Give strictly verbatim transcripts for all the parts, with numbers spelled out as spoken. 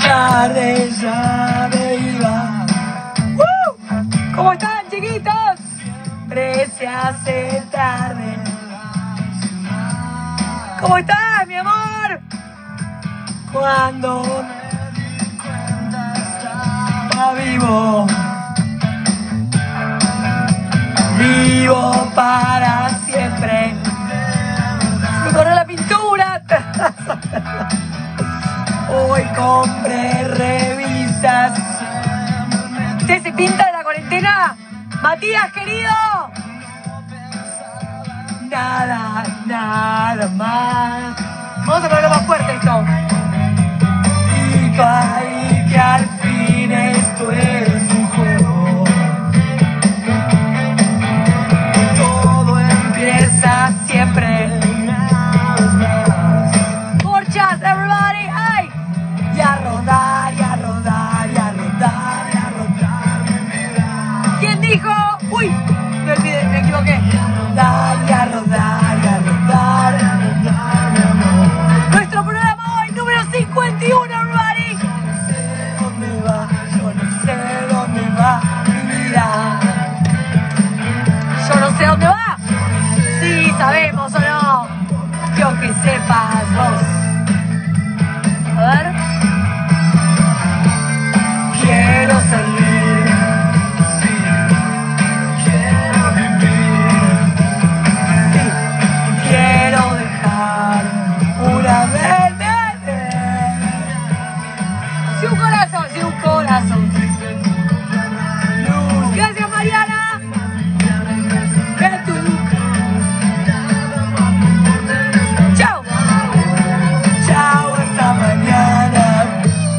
tarde ya me iba. ¡Uh! ¿Cómo están, chiquitos? Siempre se hace tarde. ¿Cómo estás, mi amor? Cuando estaba vivo, vivo para siempre. Se me corrió la pintura. Hoy compré revistas. ¿Usted se pinta de la cuarentena? Matías, querido. Nada, nada más. Vamos a ponerlo más fuerte esto. Y caí que al fin esto es un juego. Todo empieza siempre. Porchas, everybody, ay. Y a rodar, y a rodar, y a rodar, y a rodar. ¿Quién dijo? Uy, me olvidé, me equivoqué. Rodar, y a rodar, y a rodar, y a rodar. Nuestro programa hoy, número cincuenta y uno, everybody. Yo no sé dónde va, yo no sé dónde va mi vida. Yo no sé dónde va. Sí, sabemos o no. Yo que sepas vos. A ver. Quiero salir, quiero vivir, sí, quiero dejar una vez, sí, un corazón, sí, un corazón. Luz, gracias, Mariana. Que tú. Chao. Chao, hasta mañana.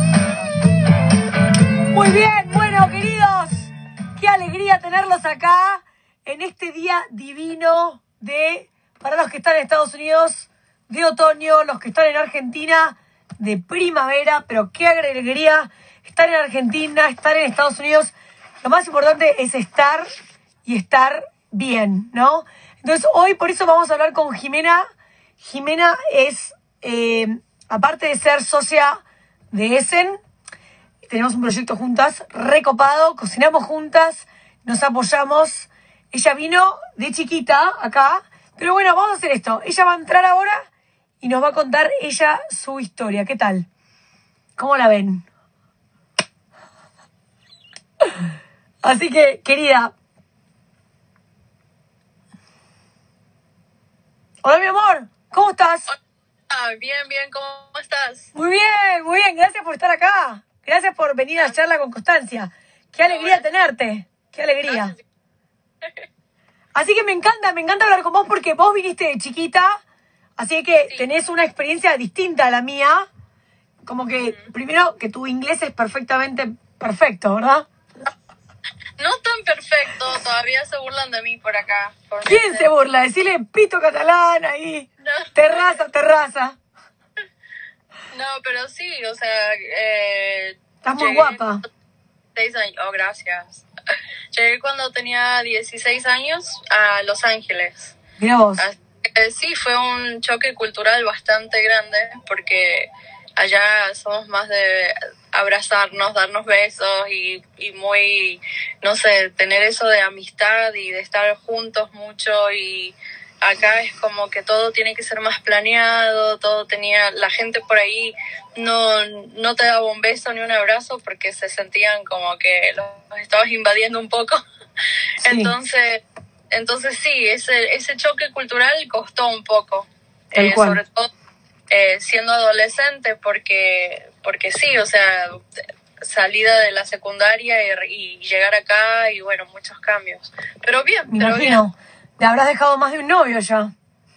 Muy bien, bueno, queridos, qué alegría tenerlos acá en este día divino de, para los que están en Estados Unidos, de otoño, los que están en Argentina, de primavera, pero qué alegría estar en Argentina, estar en Estados Unidos. Lo más importante es estar y estar bien, ¿no? Entonces, hoy por eso vamos a hablar con Jimena. Jimena es, eh, aparte de ser socia de Essen, tenemos un proyecto juntas, recopado, cocinamos juntas, nos apoyamos. Ella vino de chiquita acá, pero bueno, vamos a hacer esto. Ella va a entrar ahora y nos va a contar ella su historia. ¿Qué tal? ¿Cómo la ven? Así que, querida. Hola, mi amor, ¿cómo estás? Ah, bien, bien, ¿cómo estás? Muy bien, muy bien, gracias por estar acá. Gracias por venir a charla con Constancia. Qué alegría tenerte. Qué alegría. Así que me encanta, me encanta hablar con vos porque vos viniste de chiquita. Así que sí, tenés una experiencia distinta a la mía. Como que, uh-huh. Primero, que tu inglés es perfectamente perfecto, ¿verdad? No tan perfecto, todavía se burlan de mí por acá. Por ¿Quién meses. se burla? Decirle pito catalán ahí. No. Terraza, terraza. No, pero sí, o sea... Eh, Estás muy guapa. Seis años. Oh, gracias. Llegué cuando tenía dieciséis años a Los Ángeles. Mira vos. Así que, sí, fue un choque cultural bastante grande porque allá somos más de abrazarnos, darnos besos y, y muy, no sé, tener eso de amistad y de estar juntos mucho. Y acá es como que todo tiene que ser más planeado, todo tenía, la gente por ahí no, no te daba un beso ni un abrazo porque se sentían como que los estabas invadiendo un poco. Sí. Entonces, entonces sí, ese, ese choque cultural costó un poco, eh, sobre todo eh, siendo adolescente, porque, porque sí, o sea, salida de la secundaria y, y llegar acá y bueno, muchos cambios. Pero bien, me pero imagino. Bien. Te habrás dejado más de un novio ya.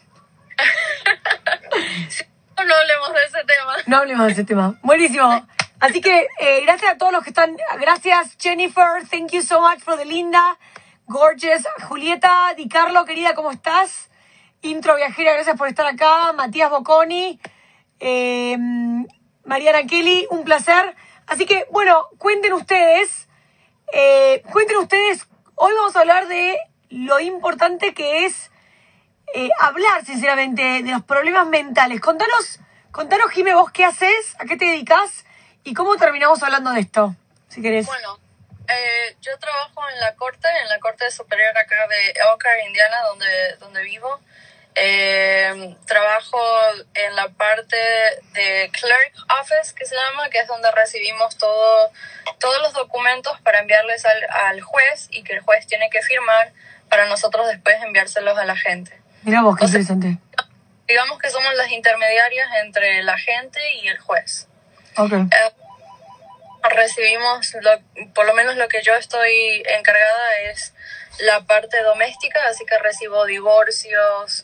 Sí, no hablemos de ese tema. No hablemos de ese tema. Buenísimo. Así que eh, gracias a todos los que están. Gracias, Jennifer. Thank you so much for the linda. Gorgeous. Julieta Di Carlo, querida, ¿cómo estás? Intro Viajera, gracias por estar acá. Matías Bocconi. Eh, Mariana Kelly, un placer. Así que, bueno, cuenten ustedes. Eh, cuenten ustedes. Hoy vamos a hablar de lo importante que es eh, hablar, sinceramente, de los problemas mentales. Contanos, contanos, Jimé, vos qué haces, a qué te dedicas ¿Y cómo terminamos hablando de esto? Si querés. Bueno, eh, yo trabajo en la corte, en la corte superior acá de Elkhart, Indiana, donde, donde vivo. Eh, trabajo en la parte de clerk office, que se llama, que es donde recibimos todo, todos los documentos para enviarles al, al juez y que el juez tiene que firmar para nosotros después enviárselos a la gente. Mirá vos, qué O sea, interesante. digamos que somos las intermediarias entre la gente y el juez. Ok. Eh, recibimos, lo, por lo menos lo que yo estoy encargada es la parte doméstica, así que recibo divorcios,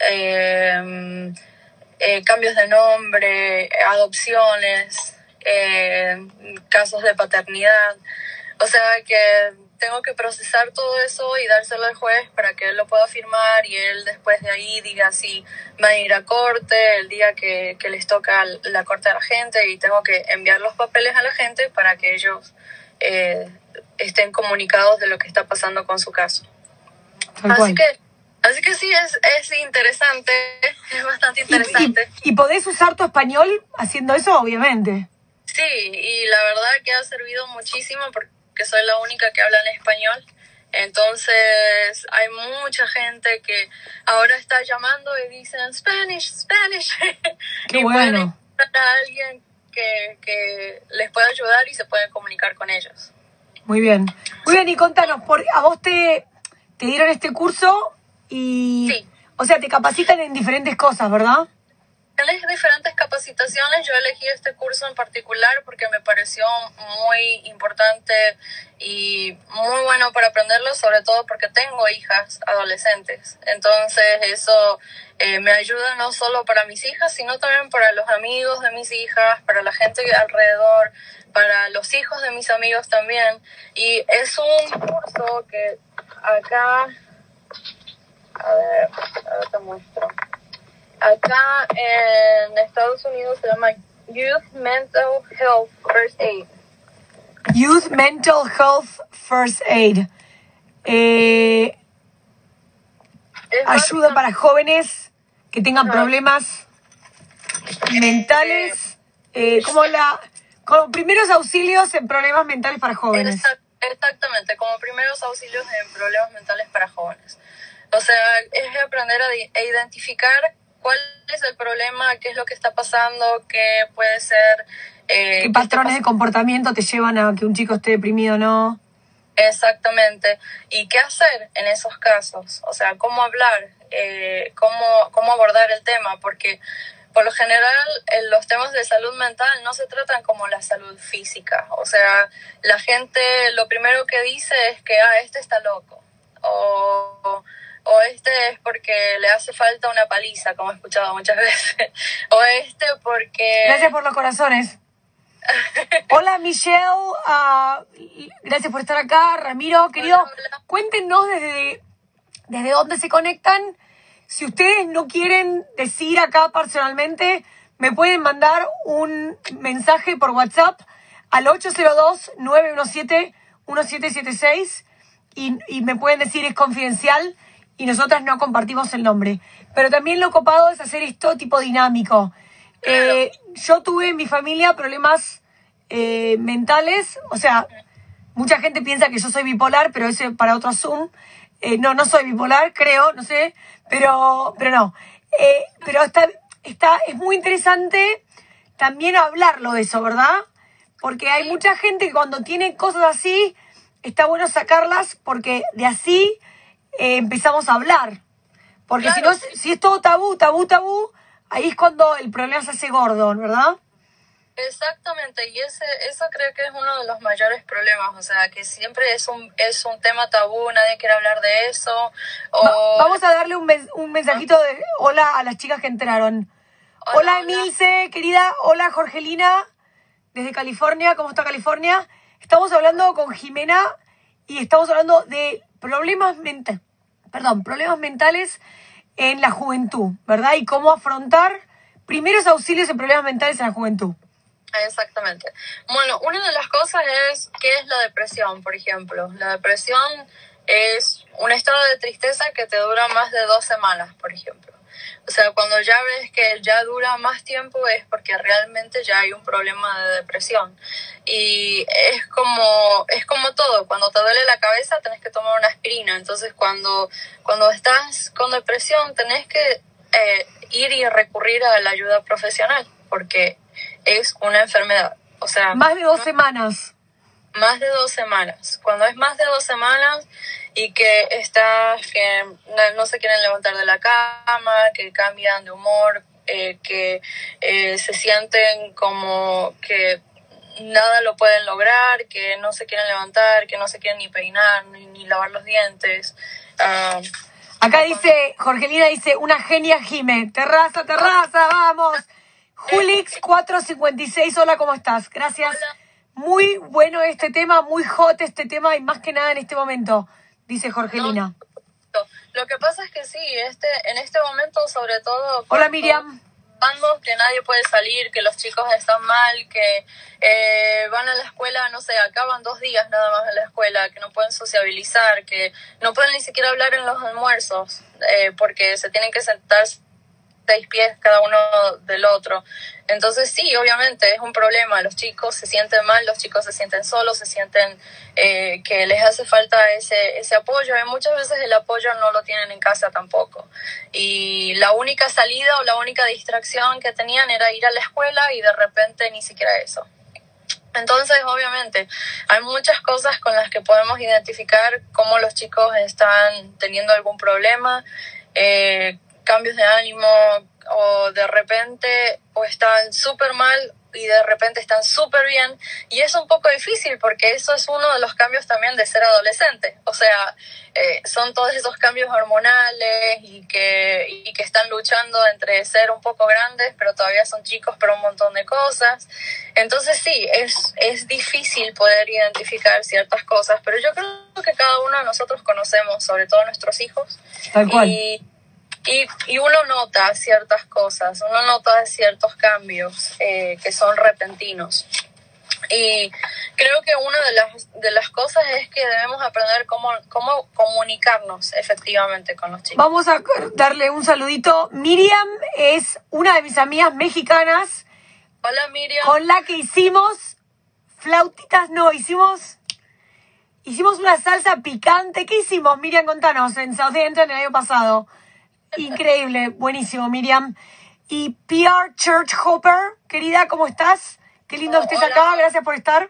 eh, eh, cambios de nombre, adopciones, eh, casos de paternidad. O sea que tengo que procesar todo eso y dárselo al juez para que él lo pueda firmar y él después de ahí diga si va a ir a corte el día que, que les toca la corte a la gente, y tengo que enviar los papeles a la gente para que ellos eh, estén comunicados de lo que está pasando con su caso. Tal Así cual. que, así que sí, es, es interesante, es bastante interesante. ¿Y, y, ¿Y podés usar tu español haciendo eso? Obviamente. Sí, y la verdad que ha servido muchísimo porque soy la única que habla en español. Entonces hay mucha gente que ahora está llamando y dicen Spanish, Spanish. Qué y bueno. pueden encontrar a alguien que, que les pueda ayudar y se pueden comunicar con ellos. Muy bien. Muy bien, y contanos, por, a vos te, te dieron este curso y... Sí. O sea, te capacitan en diferentes cosas, ¿verdad? Tienes diferentes capacitaciones. Yo elegí este curso en particular porque me pareció muy importante y muy bueno para aprenderlo, sobre todo porque tengo hijas adolescentes. Entonces eso eh, me ayuda no solo para mis hijas, sino también para los amigos de mis hijas, para la gente alrededor, para los hijos de mis amigos también. Y es un curso que acá, a ver, ahora te muestro. Acá en Estados Unidos se llama Youth Mental Health First Aid. Youth Mental Health First Aid. Eh, ayuda para jóvenes que tengan Ajá. problemas mentales. Eh, como la como primeros auxilios en problemas mentales para jóvenes. Exactamente, como primeros auxilios en problemas mentales para jóvenes. O sea, es aprender a, a identificar cuál es el problema, qué es lo que está pasando, qué puede ser... Eh, ¿Qué patrones de comportamiento te llevan a que un chico esté deprimido o no? Exactamente. ¿Y qué hacer en esos casos? O sea, cómo hablar, eh, cómo, cómo abordar el tema, porque por lo general en los temas de salud mental no se tratan como la salud física. O sea, la gente lo primero que dice es que, ah, este está loco, o... o este es porque le hace falta una paliza, como he escuchado muchas veces, o este porque... Gracias por los corazones. Hola Michelle, uh, gracias por estar acá. Ramiro, querido, Hola, hola. Cuéntenos desde, desde dónde se conectan. Si ustedes no quieren decir acá personalmente, me pueden mandar un mensaje por WhatsApp al ocho cero dos, nueve uno siete, uno siete siete seis y, y me pueden decir es confidencial y nosotras no compartimos el nombre. Pero también lo copado es hacer esto tipo dinámico. Claro. Eh, yo tuve en mi familia problemas eh, mentales, o sea, mucha gente piensa que yo soy bipolar, pero eso es para otro Zoom. Eh, no, no soy bipolar, creo, no sé, pero, pero no. Eh, pero está, está, es muy interesante también hablarlo de eso, ¿verdad? Porque hay mucha gente que cuando tiene cosas así, está bueno sacarlas porque de así eh, empezamos a hablar. Porque Claro, si no, si es todo tabú, tabú, tabú, ahí es cuando el problema se hace gordo, ¿verdad? Exactamente, y ese eso creo que es uno de los mayores problemas, o sea, que siempre es un es un tema tabú, nadie quiere hablar de eso. O... Va, vamos a darle un, mes, un mensajito de hola a las chicas que entraron. Hola, Hola, Emilce, querida. Hola, Jorgelina, desde California. ¿Cómo está California? Estamos hablando con Jimena y estamos hablando de problemas mentales, perdón, problemas mentales en la juventud, ¿verdad? Y cómo afrontar primeros auxilios en problemas mentales en la juventud. Exactamente. Bueno, una de las cosas es qué es la depresión, por ejemplo. La depresión es un estado de tristeza que te dura más de dos semanas, por ejemplo. O sea, cuando ya ves que ya dura más tiempo es porque realmente ya hay un problema de depresión. Y es como, es como todo, cuando te duele la cabeza tenés que tomar una aspirina. Entonces cuando, cuando estás con depresión tenés que eh, ir y recurrir a la ayuda profesional, porque es una enfermedad. O sea, más de dos no, semanas. Más de dos semanas. Cuando es más de dos semanas y que estás, que no, no se quieren levantar de la cama, que cambian de humor, eh, que eh, se sienten como que nada lo pueden lograr, que no se quieren levantar, que no se quieren ni peinar, ni, ni lavar los dientes. Uh, Acá dice, Jorgelina dice, una genia Jime. Terraza, terraza, vamos. Julix cuatrocientos cincuenta y seis, hola, ¿cómo estás? Gracias. Hola. Muy bueno este tema, muy hot este tema y más que nada en este momento, dice Jorgelina. No, lo que pasa es que sí, este, en este momento sobre todo... Hola Miriam. Que nadie puede salir, que los chicos están mal, que eh, van a la escuela, no sé, acaban dos días nada más en la escuela, que no pueden sociabilizar, que no pueden ni siquiera hablar en los almuerzos, eh, porque se tienen que sentar seis pies cada uno del otro. Entonces sí, obviamente es un problema, los chicos se sienten mal, los chicos se sienten solos, se sienten eh, que les hace falta ese, ese apoyo, y muchas veces el apoyo no lo tienen en casa tampoco, y la única salida o la única distracción que tenían era ir a la escuela y de repente ni siquiera eso. Entonces, obviamente, hay muchas cosas con las que podemos identificar cómo los chicos están teniendo algún problema, eh, cambios de ánimo, o de repente o están súper mal y de repente están súper bien, y es un poco difícil porque eso es uno de los cambios también de ser adolescente. O sea, eh, son todos esos cambios hormonales y que, y que están luchando entre ser un poco grandes pero todavía son chicos para un montón de cosas. Entonces sí, es, es difícil poder identificar ciertas cosas, pero yo creo que cada uno de nosotros conocemos, sobre todo nuestros hijos. Tal cual. Y Y, y uno nota ciertas cosas, uno nota ciertos cambios eh, que son repentinos. Y creo que una de las, de las cosas es que debemos aprender cómo, cómo comunicarnos efectivamente con los chicos. Vamos a darle un saludito. Miriam es una de mis amigas mexicanas. Hola Miriam. Con la que hicimos flautitas, no, hicimos... Hicimos una salsa picante. ¿Qué hicimos, Miriam? Contanos, en Southampton el año pasado. Increíble, buenísimo, Miriam. Y P R Church Hopper, querida, ¿cómo estás? Qué lindo Oh, estés hola. acá, gracias por estar.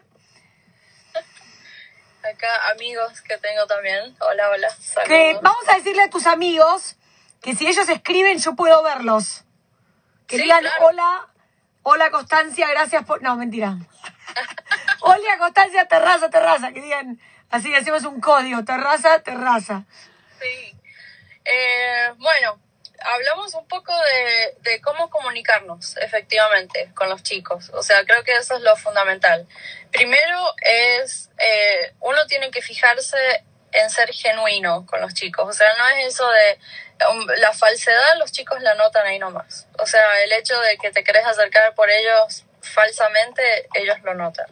Acá amigos que tengo también. Hola, hola. Saludos. Que vamos a decirle a tus amigos que si ellos escriben yo puedo verlos. Que Sí, digan, claro. hola, hola Constancia, gracias por... No, mentira. Hola Constancia, terraza, terraza. Que digan, así decimos un código, terraza, terraza. Sí. Eh, bueno, hablamos un poco de, de cómo comunicarnos efectivamente con los chicos. O sea, creo que eso es lo fundamental. Primero es, eh, uno tiene que fijarse en ser genuino con los chicos. O sea, no es eso de um, la falsedad, los chicos la notan ahí nomás. O sea, el hecho de que te querés acercar por ellos falsamente, ellos lo notan.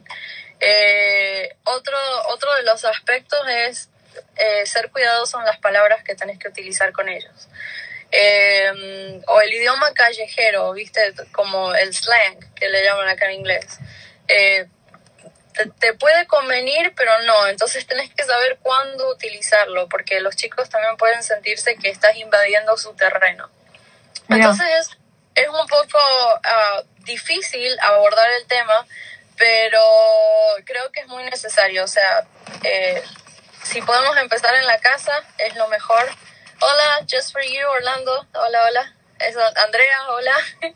Eh, otro, otro de los aspectos es Eh, ser cuidadoso en las palabras que tenés que utilizar con ellos. Eh, o el idioma callejero, ¿viste? Como el slang, que le llaman acá en inglés. Eh, te, te puede convenir, pero no. Entonces tenés que saber cuándo utilizarlo, porque los chicos también pueden sentirse que estás invadiendo su terreno. Mira. Entonces es, es un poco uh, difícil abordar el tema, pero creo que es muy necesario. O sea, eh, si podemos empezar en la casa, es lo mejor. Hola, just for you, Orlando. Hola, hola. Es Andrea, hola.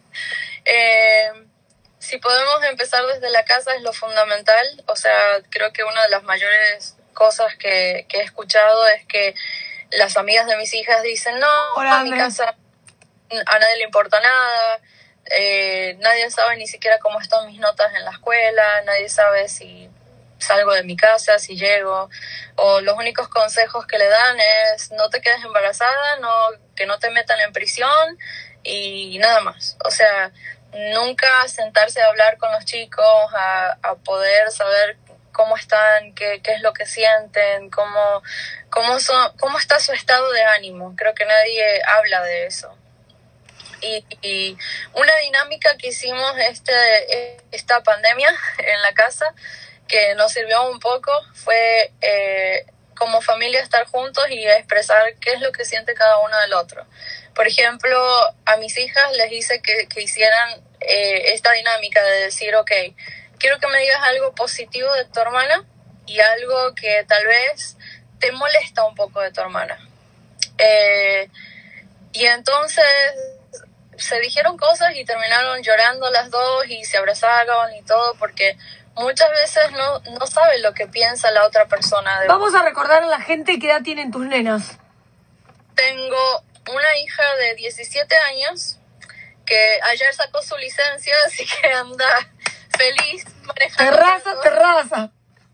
eh, si podemos empezar desde la casa es lo fundamental. O sea, creo que una de las mayores cosas que, que he escuchado es que las amigas de mis hijas dicen, no, Hola, en mi Andrea. casa a nadie le importa nada. Eh, nadie sabe ni siquiera cómo están mis notas en la escuela. Nadie sabe si salgo de mi casa, si llego, o los únicos consejos que le dan es no te quedes embarazada, no, que no te metan en prisión y nada más. O sea, nunca sentarse a hablar con los chicos, a, a poder saber cómo están, qué, qué es lo que sienten, cómo, cómo, son, cómo está su estado de ánimo. Creo que nadie habla de eso. Y, y una dinámica que hicimos este esta pandemia en la casa, que nos sirvió un poco, fue eh, como familia estar juntos y expresar qué es lo que siente cada uno del otro. Por ejemplo, a mis hijas les hice que, que hicieran eh, esta dinámica de decir, ok, quiero que me digas algo positivo de tu hermana y algo que tal vez te molesta un poco de tu hermana. Eh, y entonces se dijeron cosas y terminaron llorando las dos y se abrazaron y todo, porque muchas veces no, no saben lo que piensa la otra persona. De Vamos a recordar a la gente qué edad tienen tus nenas. Tengo una hija de diecisiete años que ayer sacó su licencia, así que anda feliz manejando. Terraza, terraza.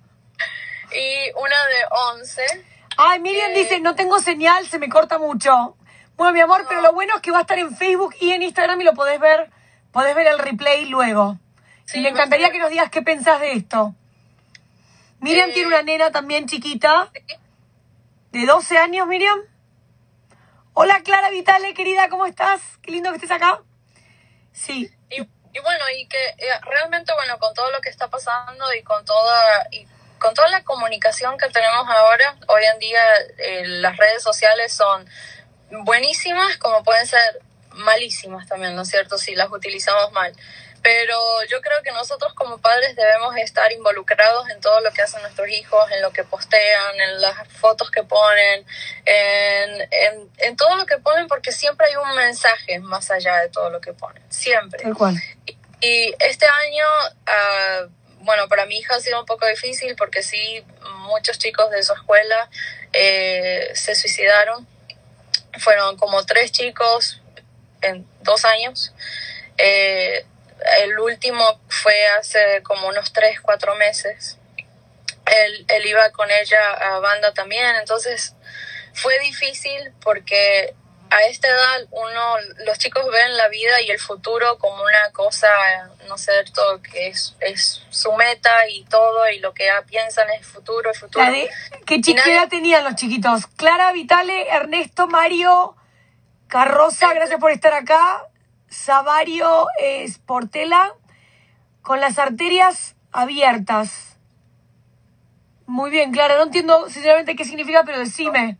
Y una de once. Ay, Miriam eh, dice, no tengo señal, se me corta mucho. Bueno, mi amor, no. Pero lo bueno es que va a estar en Facebook y en Instagram y lo podés ver, podés ver el replay luego. Sí, y me encantaría no sé. que nos digas qué pensás de esto. Miriam eh, tiene una nena también chiquita, de doce años, Miriam. Hola, Clara Vitale, querida, ¿cómo estás? Qué lindo que estés acá. Sí. Y, y bueno, y que eh, realmente, bueno, con todo lo que está pasando y con toda... Y con toda la comunicación que tenemos ahora, hoy en día eh, las redes sociales son buenísimas, como pueden ser malísimas también, ¿no es cierto?, si las utilizamos mal. Pero yo creo que nosotros como padres debemos estar involucrados en todo lo que hacen nuestros hijos, en lo que postean, en las fotos que ponen, en, en, en todo lo que ponen, porque siempre hay un mensaje más allá de todo lo que ponen, siempre. Tal cual. Y, y este año... Uh, Bueno, para mi hija ha sido un poco difícil porque sí, muchos chicos de su escuela eh, se suicidaron. Fueron como tres chicos en dos años. Eh, el último fue hace como unos tres, cuatro meses. Él, él iba con ella a banda también, entonces fue difícil porque a esta edad uno, los chicos ven la vida y el futuro como una cosa, no sé, todo que es, es su meta y todo, y lo que piensan es el futuro, el futuro. La de, ¿qué chiquera nadie... tenían los chiquitos? Clara Vitale, Ernesto, Mario, Carroza, gracias por estar acá. Savario eh, Sportela, con las arterias abiertas. Muy bien, Clara, no entiendo sinceramente qué significa, pero decime.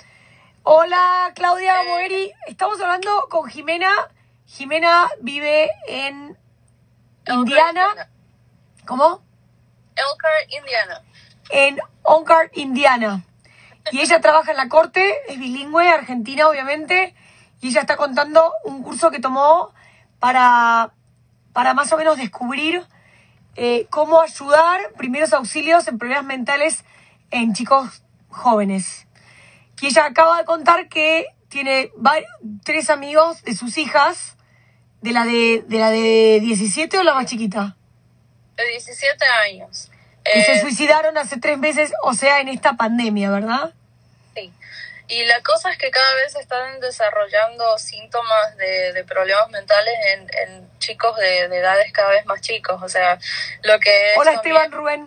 Hola, Claudia Moeri. Estamos hablando con Jimena. Jimena vive en Indiana. Indiana. ¿Cómo? Elkhart, Indiana. En Elkhart, Indiana. Y ella trabaja en la corte, es bilingüe, argentina obviamente, y ella está contando un curso que tomó para, para más o menos descubrir eh, cómo ayudar, primeros auxilios en problemas mentales en chicos jóvenes. Y ella acaba de contar que tiene varios, tres amigos de sus hijas, de la de, de la de diecisiete o la más chiquita. De diecisiete años. Que eh, se suicidaron hace tres meses, o sea, en esta pandemia, ¿verdad? Sí. Y la cosa es que cada vez se están desarrollando síntomas de, de problemas mentales en, en chicos de, de edades cada vez más chicos. O sea, lo que es... Hola, Esteban Rubén.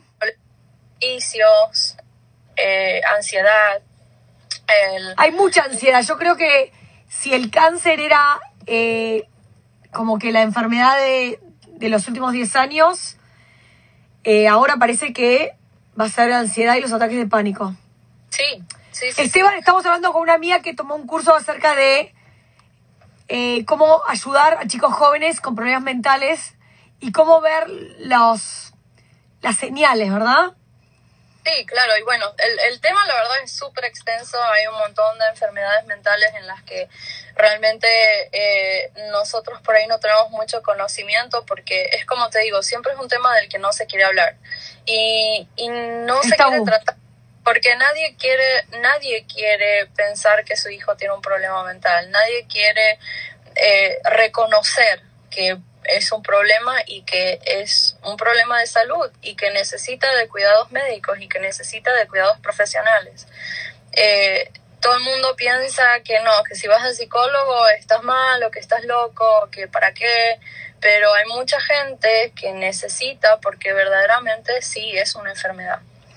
Vicios, eh, ansiedad. El... Hay mucha ansiedad. Yo creo que si el cáncer era eh, como que la enfermedad de, de los últimos diez años, eh, ahora parece que va a ser la ansiedad y los ataques de pánico. Sí, sí, sí. Esteban, sí. Estamos hablando con una amiga que tomó un curso acerca de eh, cómo ayudar a chicos jóvenes con problemas mentales y cómo ver los las señales, ¿verdad? Sí, claro, y bueno, el, el tema la verdad es súper extenso, hay un montón de enfermedades mentales en las que realmente eh, nosotros por ahí no tenemos mucho conocimiento porque es como te digo, siempre es un tema del que no se quiere hablar y, y no se quiere tratar porque nadie quiere, nadie quiere pensar que su hijo tiene un problema mental, nadie quiere eh, reconocer que es un problema y que es un problema de salud y que necesita de cuidados médicos y que necesita de cuidados profesionales. Eh, todo el mundo piensa que no, que si vas al psicólogo estás mal o que estás loco, que para qué, pero hay mucha gente que necesita porque verdaderamente sí es una enfermedad.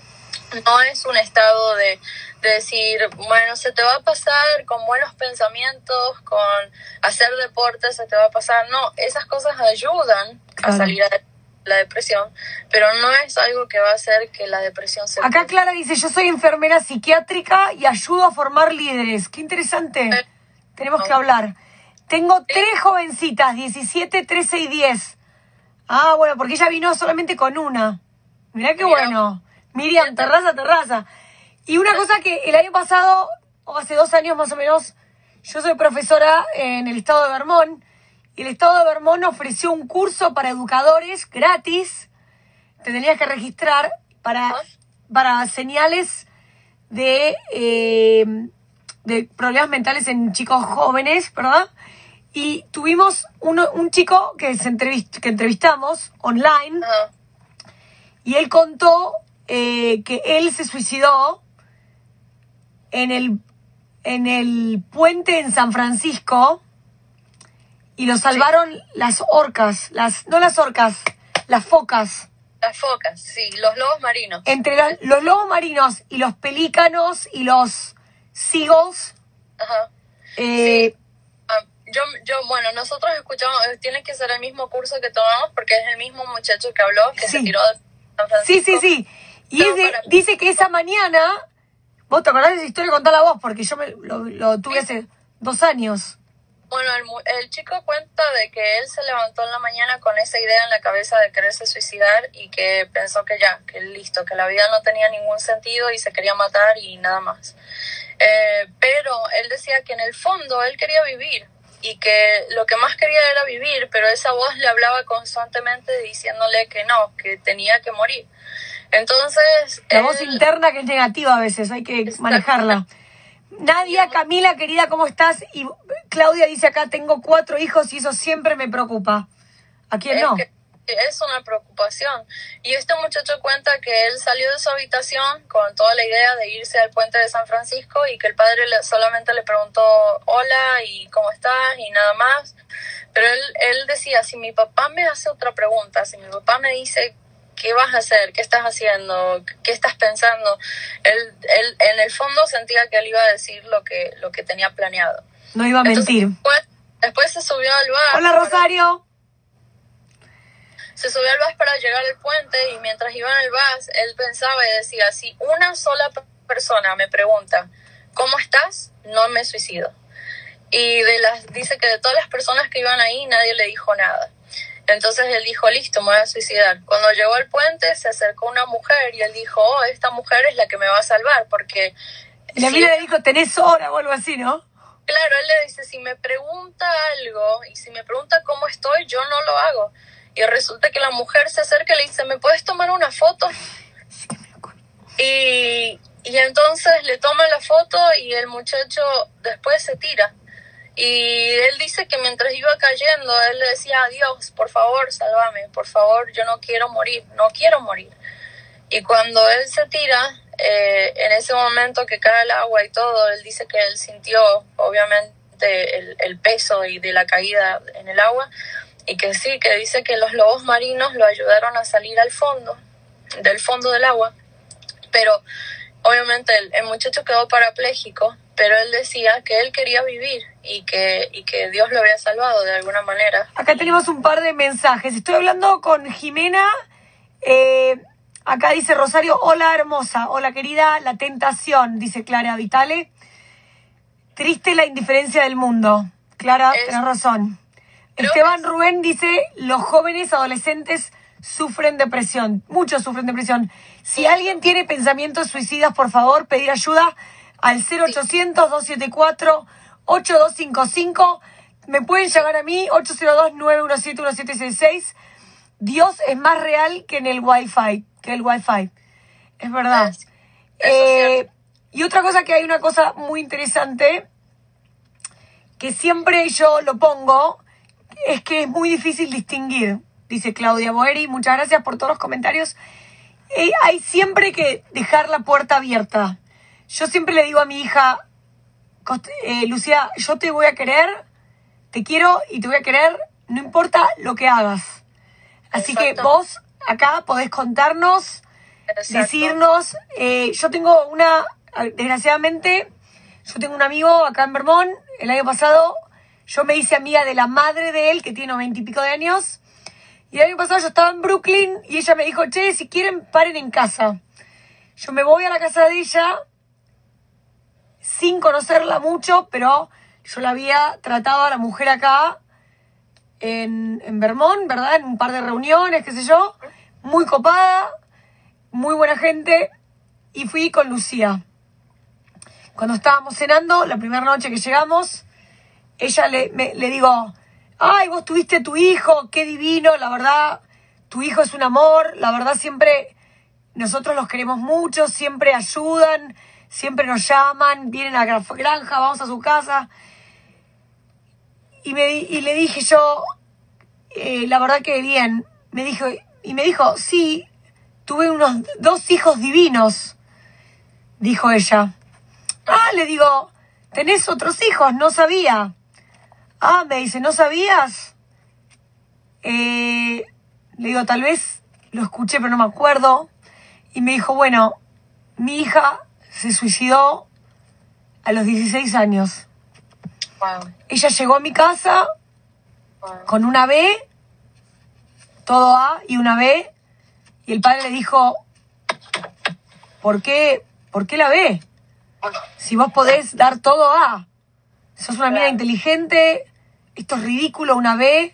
No es un estado de, de decir, bueno, se te va a pasar con buenos pensamientos, con hacer deporte se te va a pasar. No, esas cosas ayudan Claro. a salir de la depresión, pero no es algo que va a hacer que la depresión se... Acá Clara dice, yo soy enfermera psiquiátrica y ayudo a formar líderes. Qué interesante. Eh, Tenemos no. que hablar. Tengo tres jovencitas, diecisiete, trece y diez. Ah, bueno, porque ella vino solamente con una. Mirá qué Mirá. bueno. Miriam, terraza, terraza. Y una cosa que el año pasado, o hace dos años más o menos, yo soy profesora en el estado de Vermont, y el estado de Vermont ofreció un curso para educadores gratis. Te tenías que registrar para, para señales de, eh, de problemas mentales en chicos jóvenes, ¿verdad? Y tuvimos uno, un chico que, se entrevist, que entrevistamos online, Ajá. y él contó eh, que él se suicidó en el, en el puente en San Francisco y lo salvaron sí. las orcas, las no las orcas, las focas. Las focas, sí, los lobos marinos. Entre la, los lobos marinos y los pelícanos y los seagulls. Ajá. Eh, sí. uh, yo, yo, bueno, nosotros escuchamos, tiene que ser el mismo curso que tomamos porque es el mismo muchacho que habló, que sí. se tiró de San Francisco. Sí, sí, sí. Y es de, dice que esa mañana, vos te acordás de esa historia, contala vos, porque yo me, lo, lo tuve hace dos años. Bueno, el, el chico cuenta de que él se levantó en la mañana con esa idea en la cabeza de quererse suicidar y que pensó que ya, que listo, que la vida no tenía ningún sentido y se quería matar y nada más. Eh, pero él decía que en el fondo él quería vivir y que lo que más quería era vivir, pero esa voz le hablaba constantemente diciéndole que no, que tenía que morir. Entonces... La él, voz interna que es negativa a veces, hay que manejarla. Nadia, Camila, querida, ¿cómo estás? Y Claudia dice acá, tengo cuatro hijos y eso siempre me preocupa. ¿A quién no? Es, que es una preocupación. Y este muchacho cuenta que él salió de su habitación con toda la idea de irse al puente de San Francisco y que el padre le, solamente le preguntó hola y cómo estás y nada más. Pero él, él decía, si mi papá me hace otra pregunta, si mi papá me dice... ¿qué vas a hacer? ¿Qué estás haciendo? ¿Qué estás pensando? Él, él en el fondo sentía que él iba a decir lo que, lo que tenía planeado. No iba a Entonces, mentir. Después, después se subió al bus. Hola, Rosario. Se subió al bus para llegar al puente y mientras iba en el bus, él pensaba y decía, si una sola persona me pregunta, ¿cómo estás? No me suicido. Y de las, dice que de todas las personas que iban ahí, nadie le dijo nada. Entonces él dijo, listo, me voy a suicidar. Cuando llegó al puente, se acercó una mujer y él dijo, oh, esta mujer es la que me va a salvar, porque... Y la si mina le dijo, tenés hora o algo así, ¿no? Claro, él le dice, si me pregunta algo y si me pregunta cómo estoy, yo no lo hago. Y resulta que la mujer se acerca y le dice, ¿me puedes tomar una foto? Sí, que me acuerdo. Y, y entonces le toma la foto y el muchacho después se tira. Y él dice que mientras iba cayendo, él le decía, Dios, por favor, sálvame, por favor, yo no quiero morir, no quiero morir. Y cuando él se tira, eh, en ese momento que cae el agua y todo, él dice que él sintió, obviamente, el, el peso y de la caída en el agua, y que sí, que dice que los lobos marinos lo ayudaron a salir al fondo, del fondo del agua, pero obviamente el, el muchacho quedó parapléjico, pero él decía que él quería vivir y que, y que Dios lo había salvado de alguna manera. Acá tenemos un par de mensajes. Estoy hablando con Jimena. Eh, acá dice Rosario, hola hermosa, hola querida, la tentación, dice Clara Vitale. Triste la indiferencia del mundo. Clara, es, tenés razón. Esteban es... Rubén dice, los jóvenes adolescentes sufren depresión. Muchos sufren depresión. Si sí. alguien tiene pensamientos suicidas, por favor, pedir ayuda al cero ochocientos, doscientos setenta y cuatro, ochenta y dos cincuenta y cinco. Me pueden llegar a mí, ocho cero dos, nueve uno siete, uno siete seis seis. Dios es más real que en el Wi-Fi, que el Wi-Fi. Es verdad. Es, eh, y otra cosa que hay una cosa muy interesante, que siempre yo lo pongo, es que es muy difícil distinguir, dice Claudia Boeri. Muchas gracias por todos los comentarios. Eh, hay siempre que dejar la puerta abierta. Yo siempre le digo a mi hija, eh, Lucía, yo te voy a querer, te quiero y te voy a querer, no importa lo que hagas. Así Exacto. que vos acá podés contarnos Exacto. decirnos, eh, yo tengo una, desgraciadamente, yo tengo un amigo acá en Vermont, el año pasado yo me hice amiga de la madre de él, que tiene noventa y pico de años, y el año pasado yo estaba en Brooklyn y ella me dijo, che, si quieren paren en casa. Yo me voy a la casa de ella sin conocerla mucho, pero yo la había tratado a la mujer acá en, en Vermont, ¿verdad? En un par de reuniones, qué sé yo, muy copada, muy buena gente, y fui con Lucía. Cuando estábamos cenando, la primera noche que llegamos, ella le, me, le digo, ay, vos tuviste a tu hijo, qué divino, la verdad, tu hijo es un amor, la verdad siempre, nosotros los queremos mucho, siempre ayudan, siempre nos llaman, vienen a la granja, vamos a su casa. Y, me, y le dije yo, eh, la verdad que bien, me dijo, y me dijo, sí, tuve unos dos hijos divinos, dijo ella. Ah, le digo, ¿tenés otros hijos? No sabía. Ah, me dice, ¿no sabías? Eh, le digo, tal vez lo escuché, pero no me acuerdo. Y me dijo, bueno, mi hija se suicidó a los dieciséis años. Wow. Ella llegó a mi casa Wow. con una B, todo A y una B, y el padre le dijo, ¿por qué, por qué la B? Si vos podés dar todo A. Sos una mina inteligente, esto es ridículo, una B.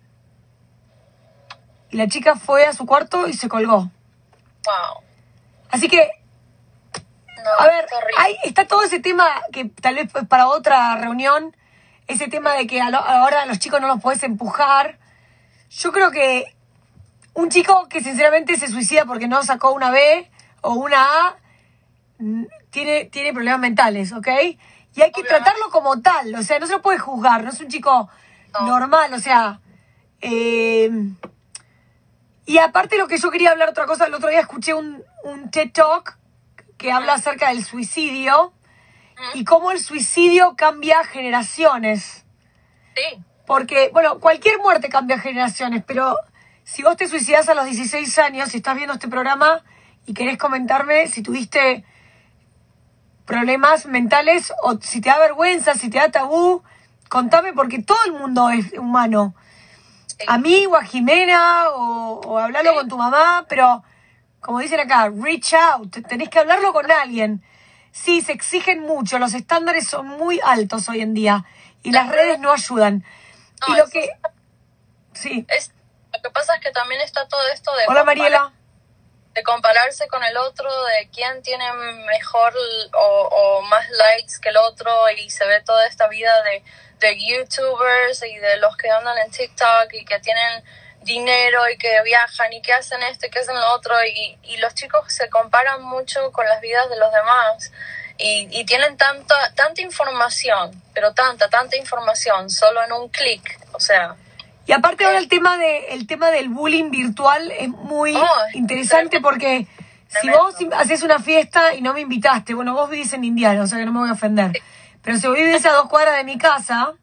Y la chica fue a su cuarto y se colgó. Wow. Así que, No, a ver, es horrible. hay, está todo ese tema que tal vez es para otra reunión, ese tema de que a lo, ahora a los chicos no los podés empujar. Yo creo que un chico que sinceramente se suicida porque no sacó una B o una A, tiene, tiene problemas mentales, ¿ok? Y hay que Obviamente. tratarlo como tal, o sea, no se lo puede juzgar, no es un chico No. normal, o sea... Eh, y aparte lo que yo quería hablar otra cosa, el otro día escuché un, un TED Talk que habla acerca del suicidio y cómo el suicidio cambia generaciones. Sí. Porque, bueno, cualquier muerte cambia generaciones, pero si vos te suicidás a los dieciséis años y estás viendo este programa y querés comentarme si tuviste problemas mentales o si te da vergüenza, si te da tabú, contame porque todo el mundo es humano. Sí. A mí o a Jimena o, o hablarlo Sí. con tu mamá, pero como dicen acá, reach out, tenés que hablarlo con alguien. Sí, se exigen mucho, los estándares son muy altos hoy en día y las redes no ayudan. No, Y lo eso que... Sí. es, lo que pasa es que también está todo esto de Hola comparar- Mariela. de compararse con el otro, de quién tiene mejor o, o más likes que el otro, y se ve toda esta vida de, de youtubers y de los que andan en TikTok y que tienen dinero y que viajan y que hacen esto y que hacen lo otro, y, y los chicos se comparan mucho con las vidas de los demás y, y tienen tanta, tanta información, pero tanta, tanta información solo en un clic, o sea... Y aparte ahora el tema de el tema del bullying virtual es muy Oh, interesante tremendo. porque si Tremendo. vos haces una fiesta y no me invitaste, bueno, vos vivís en Indiana, o sea que no me voy a ofender, pero si vos vivís a dos cuadras de mi casa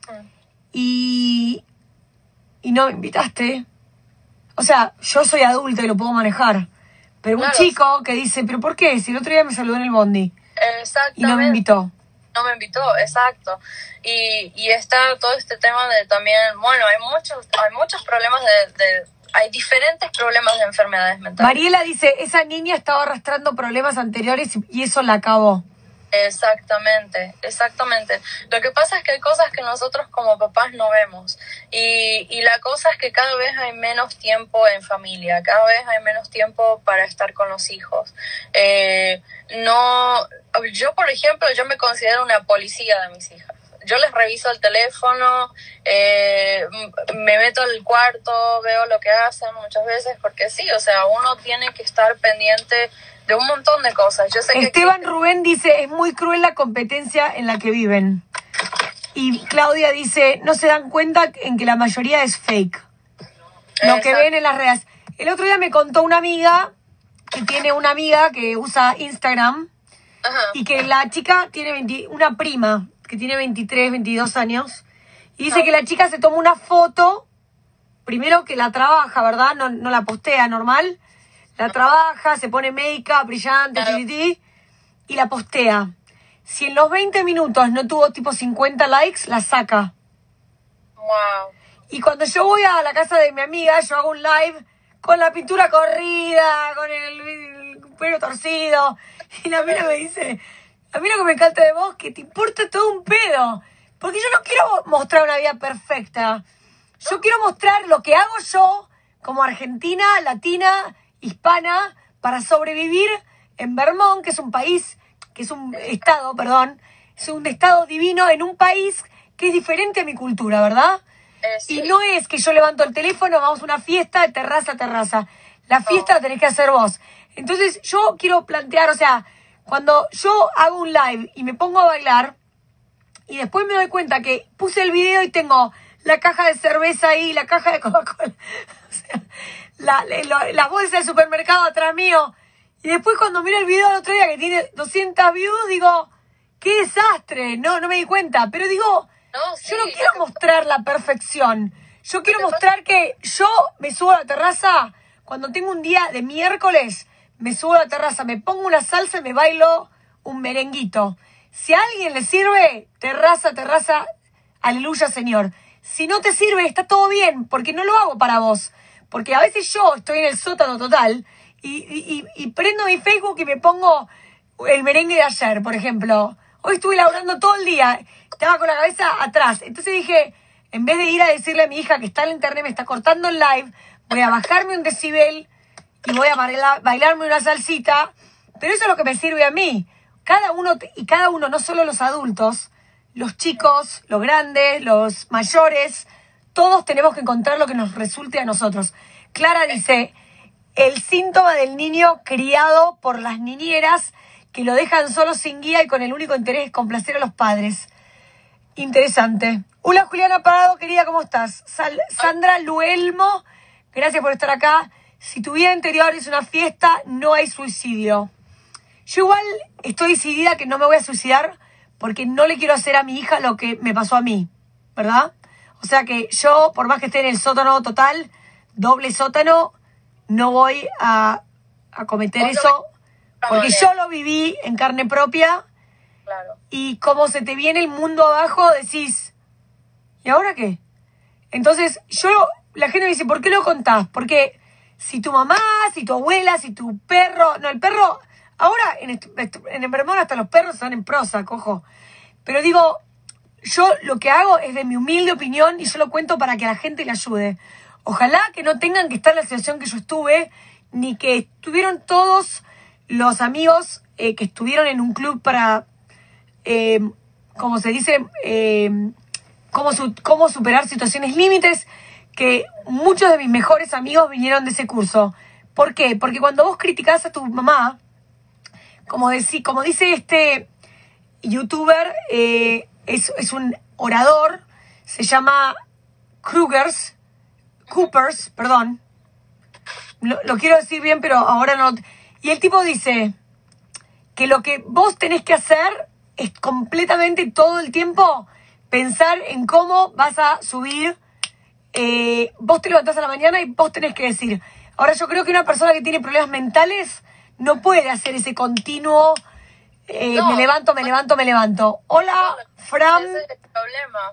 y, y no me invitaste, o sea, yo soy adulta y lo puedo manejar, pero un Claro. chico que dice, ¿pero por qué? Si el otro día me saludó en el bondi Exactamente. y no me invitó. No me invitó, exacto. Y, y está todo este tema de también, bueno, hay muchos, hay muchos problemas de, de, hay diferentes problemas de enfermedades mentales. Mariela dice, esa niña estaba arrastrando problemas anteriores y eso la acabó. Exactamente, exactamente. Lo que pasa es que hay cosas que nosotros como papás no vemos. Y, y la cosa es que cada vez hay menos tiempo en familia, cada vez hay menos tiempo para estar con los hijos. Eh, no, yo por ejemplo, yo me considero una policía de mis hijas. Yo les reviso el teléfono, eh, me meto al cuarto, veo lo que hacen muchas veces, porque sí, o sea, uno tiene que estar pendiente de un montón de cosas. Yo sé que Esteban existe- Rubén dice, es muy cruel la competencia en la que viven. Y Claudia dice, no se dan cuenta en que la mayoría es fake. Lo que Exacto. ven en las redes. El otro día me contó una amiga, que tiene una amiga que usa Instagram, Ajá. y que la chica tiene veinte, una prima, que tiene veintitrés, veintidós años, y dice Ah. que la chica se toma una foto, primero que la trabaja, ¿verdad? No, no la postea normal. la trabaja, se pone make-up brillante, Claro. chiquití, y la postea. Si en los veinte minutos no tuvo tipo cincuenta likes, la saca. Wow. Y cuando yo voy a la casa de mi amiga, yo hago un live con la pintura corrida, con el, el pelo torcido. Y la mina me dice, a mí lo que me encanta de vos, que te importa todo un pedo. Porque yo no quiero mostrar una vida perfecta. Yo quiero mostrar lo que hago yo como argentina, latina, hispana, para sobrevivir en Vermont, que es un país, que es un estado, perdón, es un estado divino en un país que es diferente a mi cultura, ¿verdad? Eh, sí. Y no es que yo levanto el teléfono, vamos a una fiesta, de terraza a terraza. La fiesta la tenés que hacer vos. Entonces yo quiero plantear, o sea, cuando yo hago un live y me pongo a bailar, y después me doy cuenta que puse el video y tengo la caja de cerveza ahí, la caja de Coca-Cola, o sea, la, la, la bolsa del supermercado atrás mío. Y después cuando miro el video el otro día que tiene doscientas views, digo, ¡qué desastre! No, no me di cuenta. Pero digo, No, sí, yo no quiero mostrar la perfección. Yo quiero Lo que mostrar que yo me subo a la terraza, cuando tengo un día de miércoles, me subo a la terraza, me pongo una salsa y me bailo un merenguito. Si a alguien le sirve, terraza, terraza, aleluya, Señor. Si no te sirve, está todo bien, porque no lo hago para vos. Porque a veces yo estoy en el sótano total y, y, y, y prendo mi Facebook y me pongo el merengue de ayer, por ejemplo. Hoy estuve laburando todo el día, estaba con la cabeza atrás. Entonces dije, en vez de ir a decirle a mi hija que está en la internet, me está cortando el live, voy a bajarme un decibel y voy a bailar, bailarme una salsita. Pero eso es lo que me sirve a mí. Cada uno, y cada uno, no solo los adultos, los chicos, los grandes, los mayores, todos tenemos que encontrar lo que nos resulte a nosotros. Clara dice, el síntoma del niño criado por las niñeras que lo dejan solo sin guía y con el único interés es complacer a los padres. Interesante. Hola Juliana Parado, querida, ¿cómo estás? Sal- Sandra Luelmo, gracias por estar acá. Si tu vida interior es una fiesta, no hay suicidio. Yo igual estoy decidida que no me voy a suicidar porque no le quiero hacer a mi hija lo que me pasó a mí, ¿verdad? O sea que yo, por más que esté en el sótano total, doble sótano, no voy a, a cometer Vos lo eso porque ves. yo lo viví en carne propia Claro. y como se te viene el mundo abajo, decís, ¿y ahora qué? Entonces, yo, la gente me dice, ¿por qué lo contás? Porque si tu mamá, si tu abuela, si tu perro, no, el perro, ahora en, estu- estu- en Vermont hasta los perros están en prosa, cojo. Pero digo, yo lo que hago es de mi humilde opinión y yo lo cuento para que a la gente le ayude. Ojalá que no tengan que estar en la situación que yo estuve, ni que estuvieron todos los amigos eh, que estuvieron en un club para, eh, como se dice, eh, cómo, su- cómo superar situaciones límites, que muchos de mis mejores amigos vinieron de ese curso. ¿Por qué? Porque cuando vos criticás a tu mamá, como, decí, como dice este youtuber, eh, es, es un orador, se llama Krugers, Coopers, perdón, lo, lo quiero decir bien, pero ahora no. Y el tipo dice que lo que vos tenés que hacer es completamente todo el tiempo pensar en cómo vas a subir. Eh, vos te levantás a la mañana y vos tenés que decir. Ahora yo creo que una persona que tiene problemas mentales no puede hacer ese continuo eh, No. me levanto, me levanto, me levanto. Hola, Fran. Ese es el problema.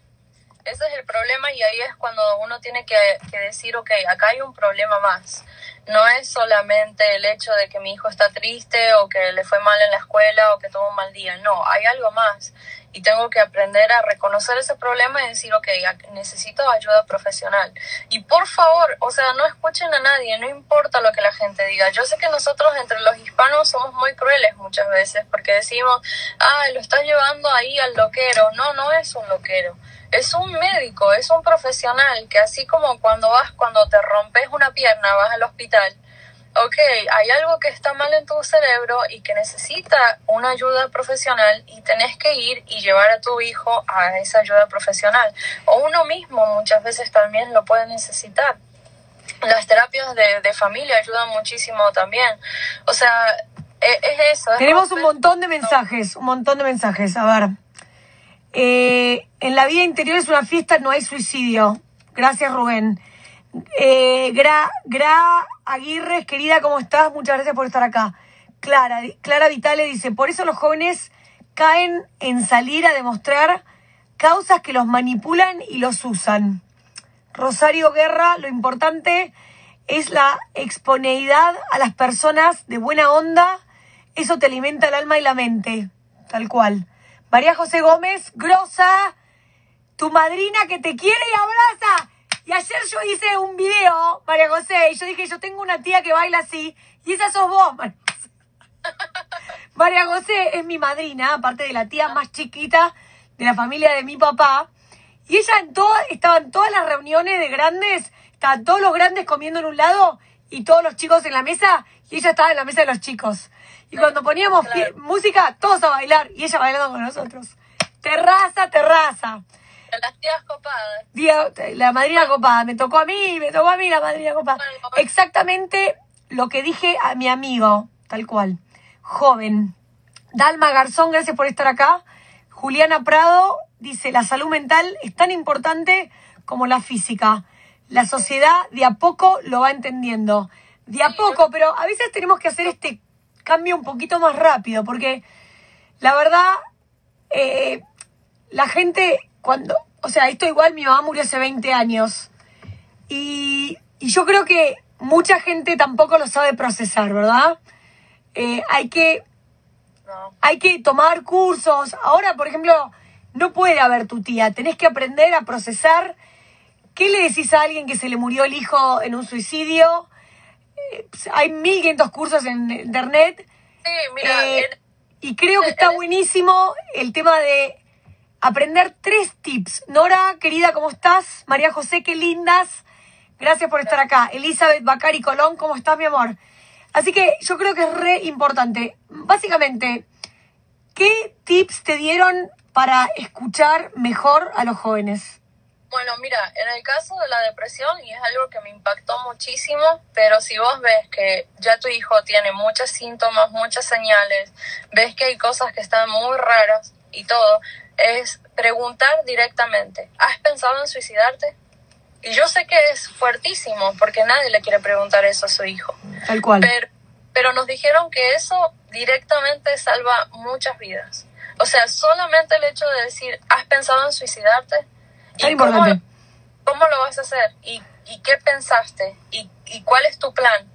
Ese es el problema y ahí es cuando uno tiene que, que decir, ok, acá hay un problema más. No es solamente el hecho de que mi hijo está triste o que le fue mal en la escuela o que tuvo un mal día. No, hay algo más. Y tengo que aprender a reconocer ese problema y decir, ok, necesito ayuda profesional. Y por favor, o sea, no escuchen a nadie, no importa lo que la gente diga. Yo sé que nosotros entre los hispanos somos muy crueles muchas veces porque decimos, ah, lo estás llevando ahí al loquero. No, no es un loquero. Es un médico, es un profesional que así como cuando vas, cuando te rompes una pierna, vas al hospital, ok, hay algo que está mal en tu cerebro y que necesita una ayuda profesional y tenés que ir y llevar a tu hijo a esa ayuda profesional. O uno mismo muchas veces también lo puede necesitar. Las terapias de, de familia ayudan muchísimo también. O sea, es, es eso. Es Tenemos un romper- montón de mensajes, un montón de mensajes. A ver. Eh, en la vida interior es una fiesta, no hay suicidio. Gracias, Rubén. Eh, gra, gra, Aguirre, querida, ¿cómo estás? Muchas gracias por estar acá. Clara, Clara Vitale dice, por eso los jóvenes caen en salir a demostrar causas que los manipulan y los usan. Rosario Guerra, lo importante es la exponeidad a las personas de buena onda. Eso te alimenta el alma y la mente. Tal cual. María José Gómez, grosa, tu madrina que te quiere y abraza. Y ayer yo hice un video, María José, y yo dije, yo tengo una tía que baila así, y esa sos vos, María José. María José es mi madrina, aparte de la tía más chiquita de la familia de mi papá. Y ella en todas, estaba en todas las reuniones de grandes, estaban todos los grandes comiendo en un lado y todos los chicos en la mesa, y ella estaba en la mesa de los chicos. Y cuando poníamos claro. música, todos a bailar, y ella bailando con nosotros. Terraza, terraza. Las tías copadas. Día, la madrina copada, me tocó a mí, me tocó a mí la madrina copada. Exactamente lo que dije a mi amigo, tal cual. Joven. Dalma Garzón, gracias por estar acá. Juliana Prado dice, la salud mental es tan importante como la física. La sociedad de a poco lo va entendiendo. De a poco, pero a veces tenemos que hacer este cambio un poquito más rápido, porque la verdad, eh, la gente, cuando, o sea, esto igual mi mamá murió hace veinte años, y, y yo creo que mucha gente tampoco lo sabe procesar, ¿verdad? Eh, hay que, no. hay que tomar cursos. Ahora, por ejemplo, no puede haber tu tía, tenés que aprender a procesar. ¿Qué le decís a alguien que se le murió el hijo en un suicidio? Hay mil quinientos cursos en internet. Sí, mira. Eh, el, y creo que está buenísimo el tema de aprender tres tips. Nora, querida, ¿cómo estás? María José, qué lindas. Gracias por estar acá. Elizabeth Bacari Colón, ¿cómo estás, mi amor? Así que yo creo que es re importante. Básicamente, ¿qué tips te dieron para escuchar mejor a los jóvenes? Bueno, mira, en el caso de la depresión, y es algo que me impactó muchísimo, pero si vos ves que ya tu hijo tiene muchos síntomas, muchas señales, ves que hay cosas que están muy raras y todo, es preguntar directamente, ¿has pensado en suicidarte? Y yo sé que es fuertísimo, porque nadie le quiere preguntar eso a su hijo. Tal cual. Pero, pero nos dijeron que eso directamente salva muchas vidas. O sea, solamente el hecho de decir, ¿has pensado en suicidarte? ¿Y cómo, cómo lo vas a hacer? ¿Y, y qué pensaste? ¿Y, y cuál es tu plan?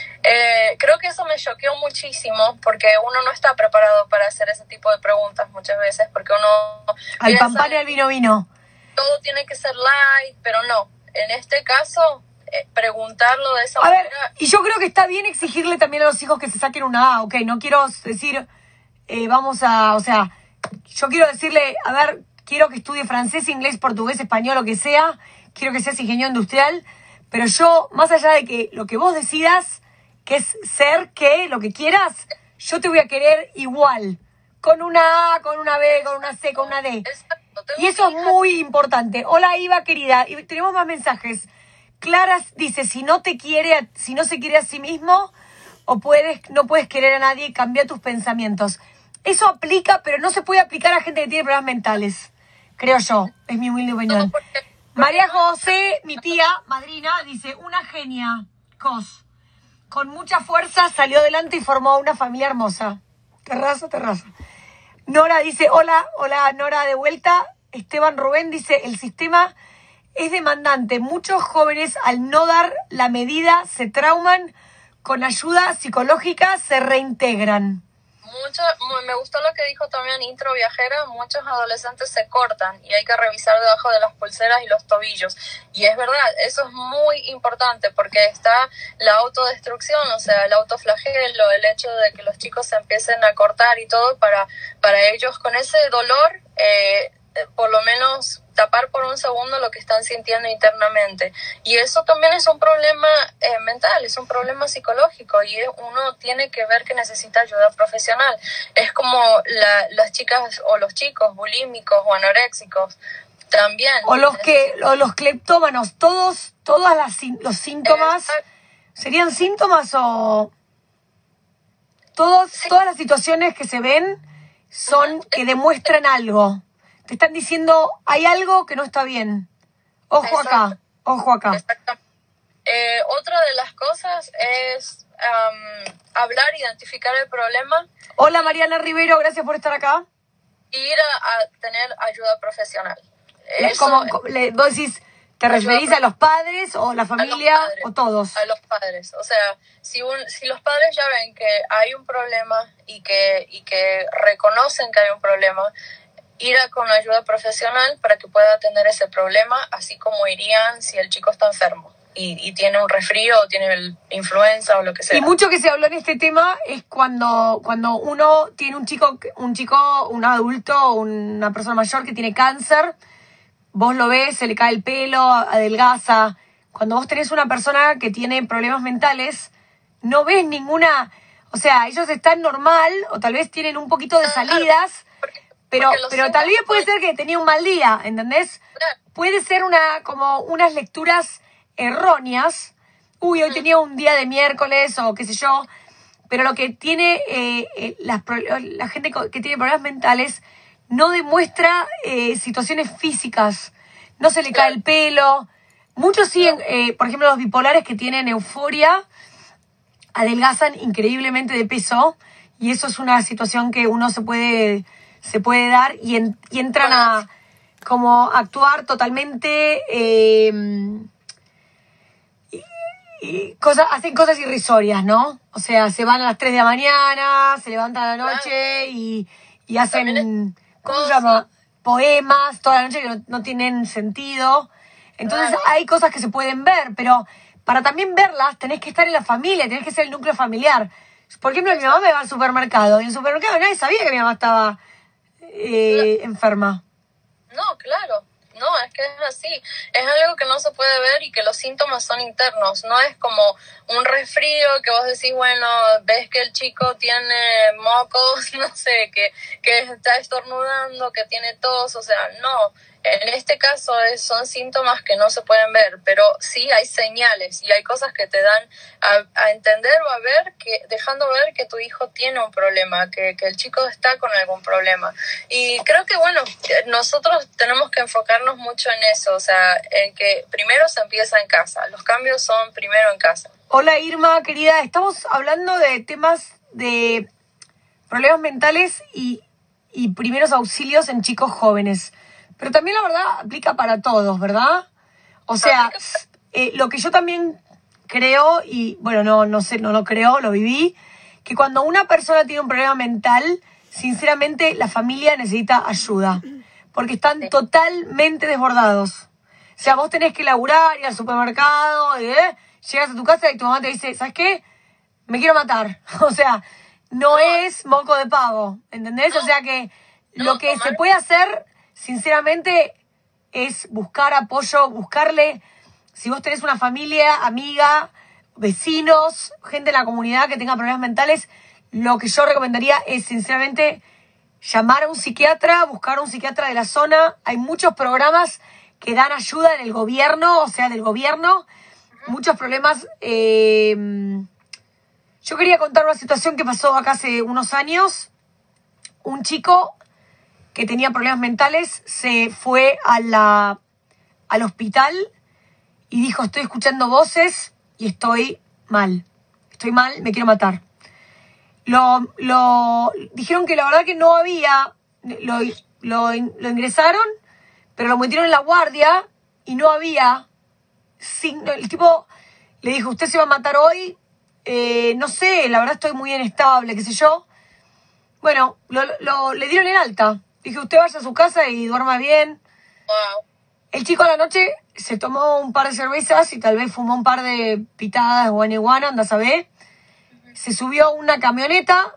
Eh, creo que eso me choqueó muchísimo porque uno no está preparado para hacer ese tipo de preguntas muchas veces, porque uno... Al pan pan y al vino vino. Todo tiene que ser light, pero no. En este caso, eh, preguntarlo de esa a manera... Ver, y yo creo que está bien exigirle también a los hijos que se saquen una A, ok, no quiero decir, eh, vamos a... O sea, yo quiero decirle, a ver... Quiero que estudie francés, inglés, portugués, español, lo que sea. Quiero que seas ingeniero industrial. Pero yo, más allá de que lo que vos decidas, que es ser, que lo que quieras, yo te voy a querer igual. Con una A, con una B, con una C, con una D. Y eso es muy importante. Hola, Iva, querida. Y tenemos más mensajes. Clara dice, si no te quiere, si no se quiere a sí mismo, o puedes, no puedes querer a nadie, cambia tus pensamientos. Eso aplica, pero no se puede aplicar a gente que tiene problemas mentales. Creo yo, es mi humilde opinión. María José, mi tía, madrina, dice, una genia, cos. Con mucha fuerza salió adelante y formó una familia hermosa. Terraza, terraza. Nora dice, hola, hola Nora de vuelta. Esteban Rubén dice, el sistema es demandante. Muchos jóvenes al no dar la medida se trauman. Con ayuda psicológica se reintegran. Mucho, me gustó lo que dijo también Intro Viajera, muchos adolescentes se cortan y hay que revisar debajo de las pulseras y los tobillos. Y es verdad, eso es muy importante porque está la autodestrucción, o sea, el autoflagelo, el hecho de que los chicos se empiecen a cortar y todo para, para ellos con ese dolor, eh, por lo menos tapar por un segundo lo que están sintiendo internamente. Y eso también es un problema eh, mental, es un problema psicológico y uno tiene que ver que necesita ayuda profesional. Es como la, las chicas o los chicos bulímicos o anoréxicos también. O los que o los cleptómanos, todos todas las los síntomas Exacto. ¿Serían síntomas o todos sí. Todas las situaciones que se ven son que demuestran algo? Te están diciendo, hay algo que no está bien. Ojo Exacto. acá, ojo acá. Eh, otra de las cosas es um, hablar, identificar el problema. Hola Mariana Rivero, gracias por estar acá. Y ir a, a tener ayuda profesional. Eso, ¿Cómo, cómo, le, vos decís, te referís a los padres o la familia padres, o todos? A los padres. O sea, si, un, si los padres ya ven que hay un problema y que, y que reconocen que hay un problema, ir a con ayuda profesional para que pueda atender ese problema, así como irían si el chico está enfermo y, y tiene un resfrío o tiene el influenza o lo que sea. Y mucho que se habló en este tema es cuando, cuando uno tiene un chico, un chico, un adulto, una persona mayor que tiene cáncer, vos lo ves, se le cae el pelo, adelgaza. Cuando vos tenés una persona que tiene problemas mentales, no ves ninguna... O sea, ellos están normal o tal vez tienen un poquito de salidas... Pero, pero tal vez puede ser que tenía un mal día, ¿entendés? Puede ser una como unas lecturas erróneas. Uy, hoy tenía un día de miércoles o qué sé yo. Pero lo que tiene eh, eh, la, la gente que tiene problemas mentales no demuestra eh, situaciones físicas. No se le cae el pelo. Muchos siguen, eh, por ejemplo, los bipolares que tienen euforia, adelgazan increíblemente de peso. Y eso es una situación que uno se puede... se puede dar y, en, y entran a como actuar totalmente eh, y, y cosas, hacen cosas irrisorias, ¿no? O sea, se van a las tres de la mañana, se levantan a la noche y, y hacen, ¿cómo se llama? Poemas toda la noche que no, no tienen sentido. Entonces claro. Hay cosas que se pueden ver, pero para también verlas tenés que estar en la familia, tenés que ser el núcleo familiar. Por ejemplo, mi mamá me va al supermercado y en el supermercado nadie sabía que mi mamá estaba... Eh, no. enferma. No, claro. No, es que es así. Es algo que no se puede ver y que los síntomas son internos. No es como un resfrío que vos decís, bueno, ves que el chico tiene mocos, no sé, que, que está estornudando, que tiene tos, o sea, no. En este caso es, son síntomas que no se pueden ver, pero sí hay señales y hay cosas que te dan a, a entender o a ver, que dejando ver que tu hijo tiene un problema, que, que el chico está con algún problema. Y creo que, bueno, nosotros tenemos que enfocarnos mucho en eso, o sea, en que primero se empieza en casa, los cambios son primero en casa. Hola Irma, querida, estamos hablando de temas de problemas mentales y, y primeros auxilios en chicos jóvenes. Pero también la verdad aplica para todos, ¿verdad? O sea, eh, lo que yo también creo, y bueno, no, no sé, no lo creo, lo viví, que cuando una persona tiene un problema mental, sinceramente la familia necesita ayuda, porque están sí. totalmente desbordados. O sea, vos tenés que laburar, ir al supermercado, ¿eh? Llegas a tu casa y tu mamá te dice, ¿sabes qué? Me quiero matar. O sea, no, no. es moco de pavo, ¿entendés? No. O sea que no, lo que se puede hacer... Sinceramente, es buscar apoyo, buscarle, si vos tenés una familia, amiga, vecinos, gente de la comunidad que tenga problemas mentales, lo que yo recomendaría es, sinceramente, llamar a un psiquiatra, buscar a un psiquiatra de la zona. Hay muchos programas que dan ayuda en el gobierno, o sea, del gobierno, muchos problemas. Eh, yo quería contar una situación que pasó acá hace unos años. Un chico... que tenía problemas mentales, se fue a la, al hospital y dijo, estoy escuchando voces y estoy mal. Estoy mal, me quiero matar. Lo, lo dijeron que la verdad que no había, lo, lo, lo ingresaron, pero lo metieron en la guardia y no había signo. El tipo le dijo, usted se va a matar hoy, eh, no sé, la verdad estoy muy inestable, qué sé yo. Bueno, lo, lo, le dieron el alta. Dije, usted vaya a su casa y duerma bien. Wow. El chico a la noche se tomó un par de cervezas y tal vez fumó un par de pitadas de guaneguana, anda a saber. Uh-huh. Se subió a una camioneta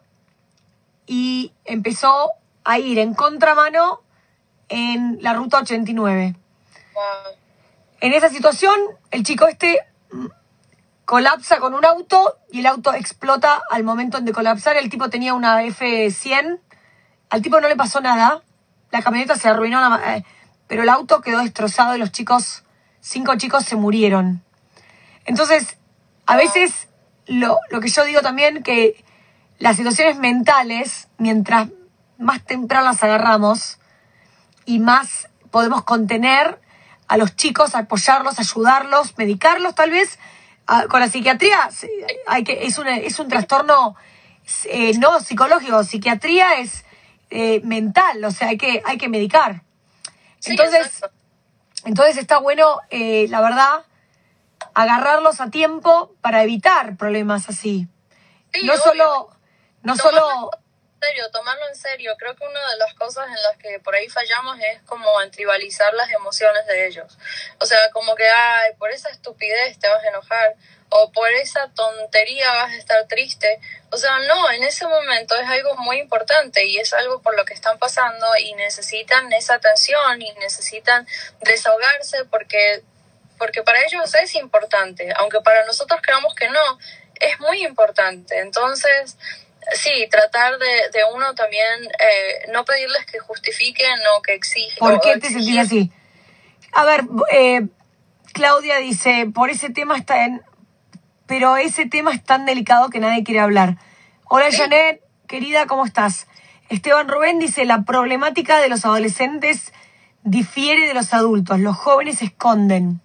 y empezó a ir en contramano en la ruta ochenta y nueve. Wow. En esa situación, el chico este colapsa con un auto y el auto explota al momento de colapsar. El tipo tenía una F cien. Al tipo no le pasó nada, la camioneta se arruinó, eh, pero el auto quedó destrozado y los chicos, cinco chicos se murieron. Entonces, a veces, lo, lo que yo digo también, que las situaciones mentales, mientras más temprano las agarramos y más podemos contener a los chicos, apoyarlos, ayudarlos, medicarlos tal vez, a, con la psiquiatría hay que es, una, es un trastorno eh, no psicológico, psiquiatría es eh, mental, o sea, hay que, hay que medicar. Sí, entonces, exacto. entonces está bueno, eh, la verdad, agarrarlos a tiempo para evitar problemas así. Sí, no obvio. solo, no Tomarlo solo... en serio, tomarlo en serio. Creo que una de las cosas en las que por ahí fallamos es como en tribalizar las emociones de ellos. O sea, como que, ay, por esa estupidez te vas a enojar, o por esa tontería vas a estar triste. O sea, no, en ese momento es algo muy importante y es algo por lo que están pasando y necesitan esa atención y necesitan desahogarse porque, porque para ellos es importante, aunque para nosotros creamos que no, es muy importante. Entonces, sí, tratar de, de uno también, eh, no pedirles que justifiquen o que exigen. ¿Por qué o te exigir. sentís así? A ver, eh, Claudia dice, por ese tema está en... Pero ese tema es tan delicado que nadie quiere hablar. Hola, Sí. Janet, querida, ¿cómo estás? Esteban Rubén dice, la problemática de los adolescentes difiere de los adultos. Los jóvenes se esconden.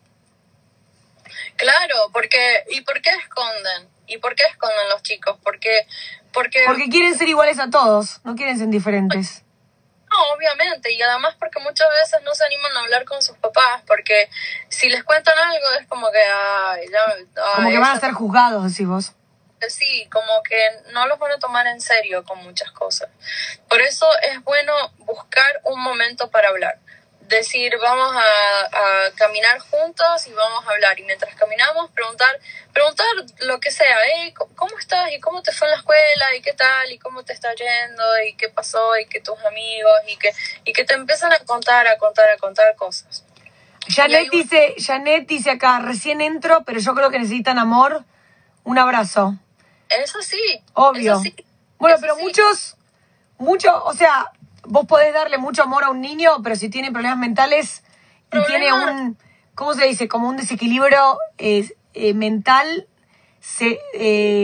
Claro, porque ¿y por qué esconden? ¿Y por qué esconden los chicos? Porque porque Porque quieren ser iguales a todos, no quieren ser diferentes. no, obviamente, y además porque muchas veces no se animan a hablar con sus papás, porque si les cuentan algo es como que ay, ya, ay, Como que van a eso- ser juzgados, decís vos. sí, como que no los van a tomar en serio con muchas cosas. Por eso es bueno buscar un momento para hablar. Decir, vamos a, a caminar juntos y vamos a hablar. Y mientras caminamos, preguntar preguntar lo que sea. Hey, ¿cómo estás? ¿Y cómo te fue en la escuela? ¿Y qué tal? ¿Y cómo te está yendo? ¿Y qué pasó? ¿Y qué tus amigos? Y que, y que te empiezan a contar, a contar, a contar cosas. Janet un... dice, Janet dice acá, recién entro, pero yo creo que necesitan amor. Un abrazo. Eso sí. Obvio. Eso sí. Bueno, Eso pero sí. muchos, muchos, o sea, vos podés darle mucho amor a un niño, pero si tiene problemas mentales y Problemas. tiene un, ¿cómo se dice? Como un desequilibrio eh, eh, mental, se, eh,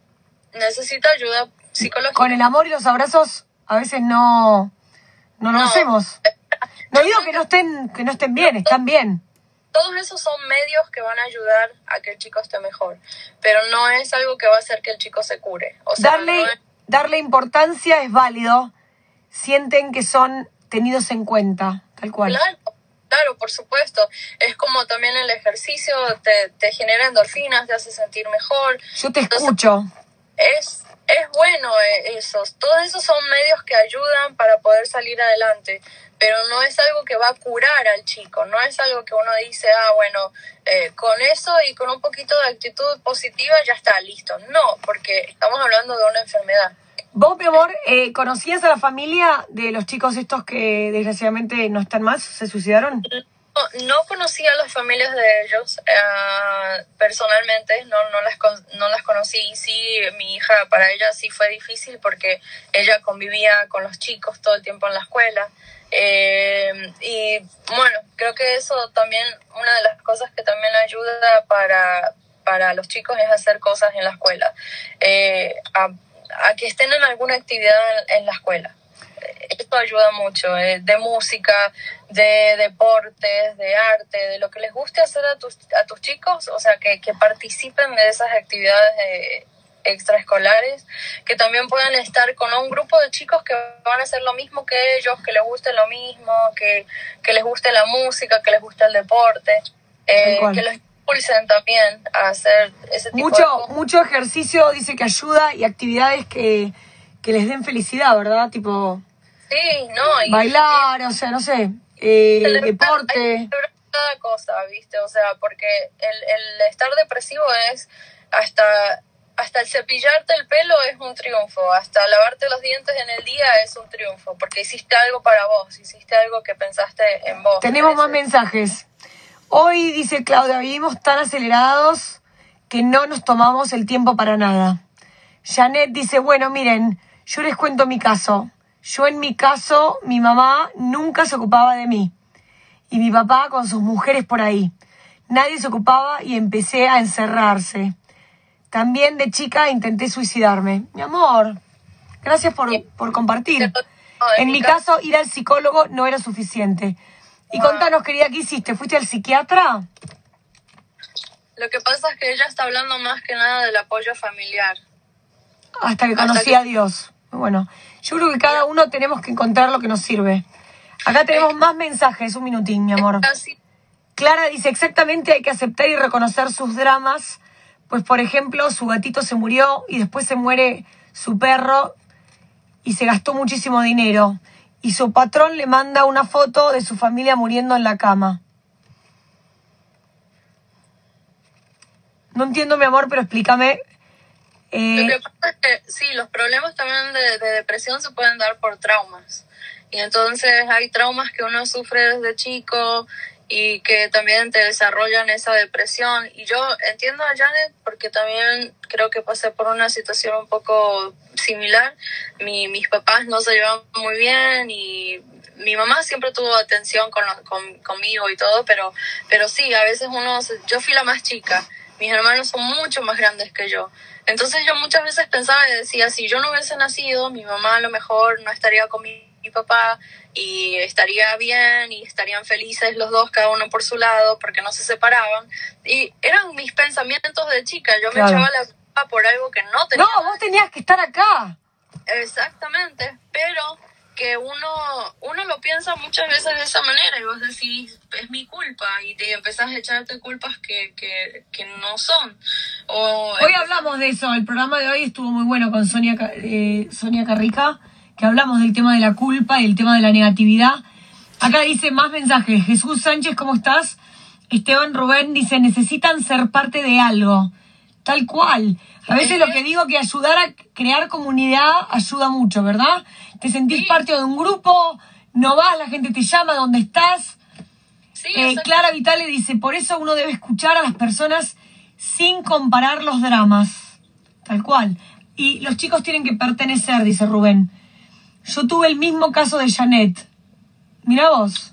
Necesita ayuda psicológica. con el amor y los abrazos a veces no, no lo No. hacemos. No digo que no estén, que no estén bien, están bien. Todos esos son medios que van a ayudar a que el chico esté mejor, pero no es algo que va a hacer que el chico se cure. O sea, Darle, no es... darle importancia es válido. Sienten que son tenidos en cuenta, tal cual. Claro, claro, por supuesto. Es como también el ejercicio te, te genera endorfinas, te hace sentir mejor. Yo te Entonces, escucho. es, es bueno esos. Todos esos son medios que ayudan para poder salir adelante, pero no es algo que va a curar al chico, no es algo que uno dice, ah, bueno, eh, con eso y con un poquito de actitud positiva ya está, listo. No, porque estamos hablando de una enfermedad. Vos, mi amor, eh, ¿conocías a la familia de los chicos estos que desgraciadamente no están más? ¿Se suicidaron? No, no conocía a las familias de ellos uh, personalmente, no, no, las, no las conocí. Sí, mi hija, para ella sí fue difícil porque ella convivía con los chicos todo el tiempo en la escuela. Eh, y bueno, creo que eso también, una de las cosas que también ayuda para, para los chicos es hacer cosas en la escuela, eh, a, a que estén en alguna actividad en, en la escuela. Esto ayuda mucho, eh, de música, de deportes, de arte, de lo que les guste hacer a tus, a tus chicos, o sea, que, que participen de esas actividades eh, extraescolares, que también puedan estar con un grupo de chicos que van a hacer lo mismo que ellos, que les guste lo mismo, que, que les guste la música, que les guste el deporte, eh, que los impulsen también a hacer ese tipo mucho, de cosas. Mucho ejercicio dice que ayuda y actividades que, que les den felicidad, ¿verdad? Tipo... Sí, no. Y, bailar, y, o sea, no sé, eh, deporte. Cada cosa, ¿viste? O sea, porque el, el estar depresivo es hasta, hasta el cepillarte el pelo es un triunfo, hasta lavarte los dientes en el día es un triunfo, porque hiciste algo para vos, hiciste algo que pensaste en vos. Tenemos más mensajes. Hoy, dice Claudia, vivimos tan acelerados que no nos tomamos el tiempo para nada. Janet dice, bueno, miren, yo les cuento mi caso. Yo en mi caso, mi mamá nunca se ocupaba de mí. Y mi papá con sus mujeres por ahí. Nadie se ocupaba y empecé a encerrarse. También de chica intenté suicidarme. Mi amor, gracias por, por compartir. En mi caso, ir al psicólogo no era suficiente. Y contanos, querida, ¿qué hiciste? ¿Fuiste al psiquiatra? Lo que pasa es que ella está hablando más que nada del apoyo familiar. Hasta que conocí a Dios. Bueno, yo creo que cada uno tenemos que encontrar lo que nos sirve. Acá tenemos más mensajes, un minutín, mi amor. Clara dice, exactamente, hay que aceptar y reconocer sus dramas. Pues, por ejemplo, su gatito se murió y después se muere su perro y se gastó muchísimo dinero. Y su patrón le manda una foto de su familia muriendo en la cama. No entiendo, mi amor, pero explícame. Eh... Lo que pasa es que sí, los problemas también de, de depresión se pueden dar por traumas. Y entonces hay traumas que uno sufre desde chico y que también te desarrollan esa depresión. Y yo entiendo a Janet porque también creo que pasé por una situación un poco similar. Mi, mis papás no se llevan muy bien y mi mamá siempre tuvo atención con, con, conmigo y todo, pero, pero sí, a veces uno... Yo fui la más chica. Mis hermanos son mucho más grandes que yo. Entonces yo muchas veces pensaba y decía, si yo no hubiese nacido, mi mamá a lo mejor no estaría con mi, mi papá y estaría bien y estarían felices los dos, cada uno por su lado, porque no se separaban. Y eran mis pensamientos de chica. Yo claro. me echaba la culpa por algo que no tenía. No, vos tenías que estar acá. Exactamente, pero... que uno uno lo piensa muchas veces de esa manera y vos decís, es mi culpa, y te empezás a echarte culpas que, que, que no son. O hoy hablamos de eso, el programa de hoy estuvo muy bueno con Sonia, eh, Sonia Carrica, que hablamos del tema de la culpa y el tema de la negatividad. Acá dice más mensajes. Jesús Sánchez, ¿cómo estás? Esteban Rubén dice, necesitan ser parte de algo. Tal cual. A veces lo que digo que ayudar a crear comunidad ayuda mucho, ¿verdad? Te sentís sí. parte de un grupo, no vas, la gente te llama, ¿dónde estás? Sí, eh, Clara Vitale dice, por eso uno debe escuchar a las personas sin comparar los dramas. Tal cual. Y los chicos tienen que pertenecer, dice Rubén. Yo tuve el mismo caso de Janet. Mirá vos.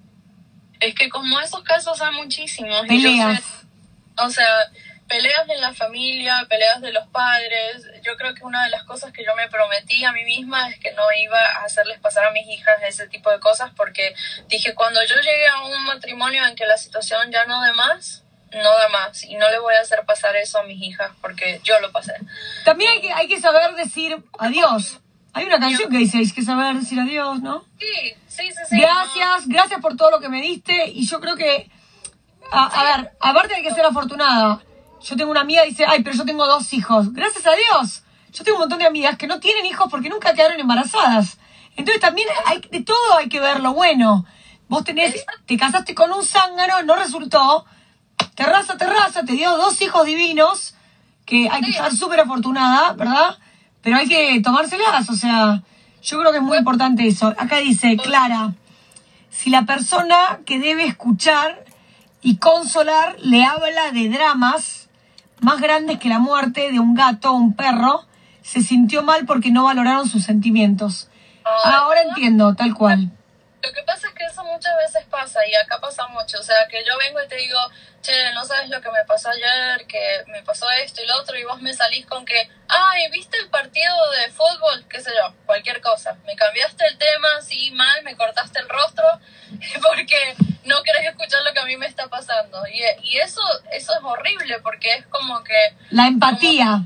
Es que como esos casos hay muchísimos. Peleas. Y yo sé, o sea... peleas en la familia, peleas de los padres. Yo creo que una de las cosas que yo me prometí a mí misma es que no iba a hacerles pasar a mis hijas ese tipo de cosas, porque dije, cuando yo llegue a un matrimonio en que la situación ya no da más, no da más, y no le voy a hacer pasar eso a mis hijas, porque yo lo pasé. También hay que, hay que saber decir adiós. Hay una canción que dice, hay que saber decir adiós, ¿no? Sí, sí, sí. sí gracias, no. gracias por todo lo que me diste, y yo creo que, a, a ver, aparte hay que ser afortunada. Yo tengo una amiga que dice, ay, pero yo tengo dos hijos. Gracias a Dios. Yo tengo un montón de amigas que no tienen hijos porque nunca quedaron embarazadas. Entonces también hay, de todo hay que ver lo bueno. Vos tenés, te casaste con un zángano, no resultó. Terraza, terraza, te dio dos hijos divinos, que hay que estar súper afortunada, ¿verdad? Pero hay que tomárselas, o sea, yo creo que es muy importante eso. Acá dice, Clara, si la persona que debe escuchar y consolar le habla de dramas más grandes que la muerte de un gato o un perro, se sintió mal porque no valoraron sus sentimientos. Ahora entiendo, tal cual. Lo que pasa es que eso muchas veces pasa, y acá pasa mucho. O sea, que yo vengo y te digo, che, no sabes lo que me pasó ayer, que me pasó esto y lo otro, y vos me salís con que, ay, ¿viste el partido de fútbol? Qué sé yo, cualquier cosa. Me cambiaste el tema, sí, mal, me cortaste el rostro, porque no querés escuchar lo que a mí me está pasando. Y, y eso, eso es horrible, porque es como que... La empatía. Como,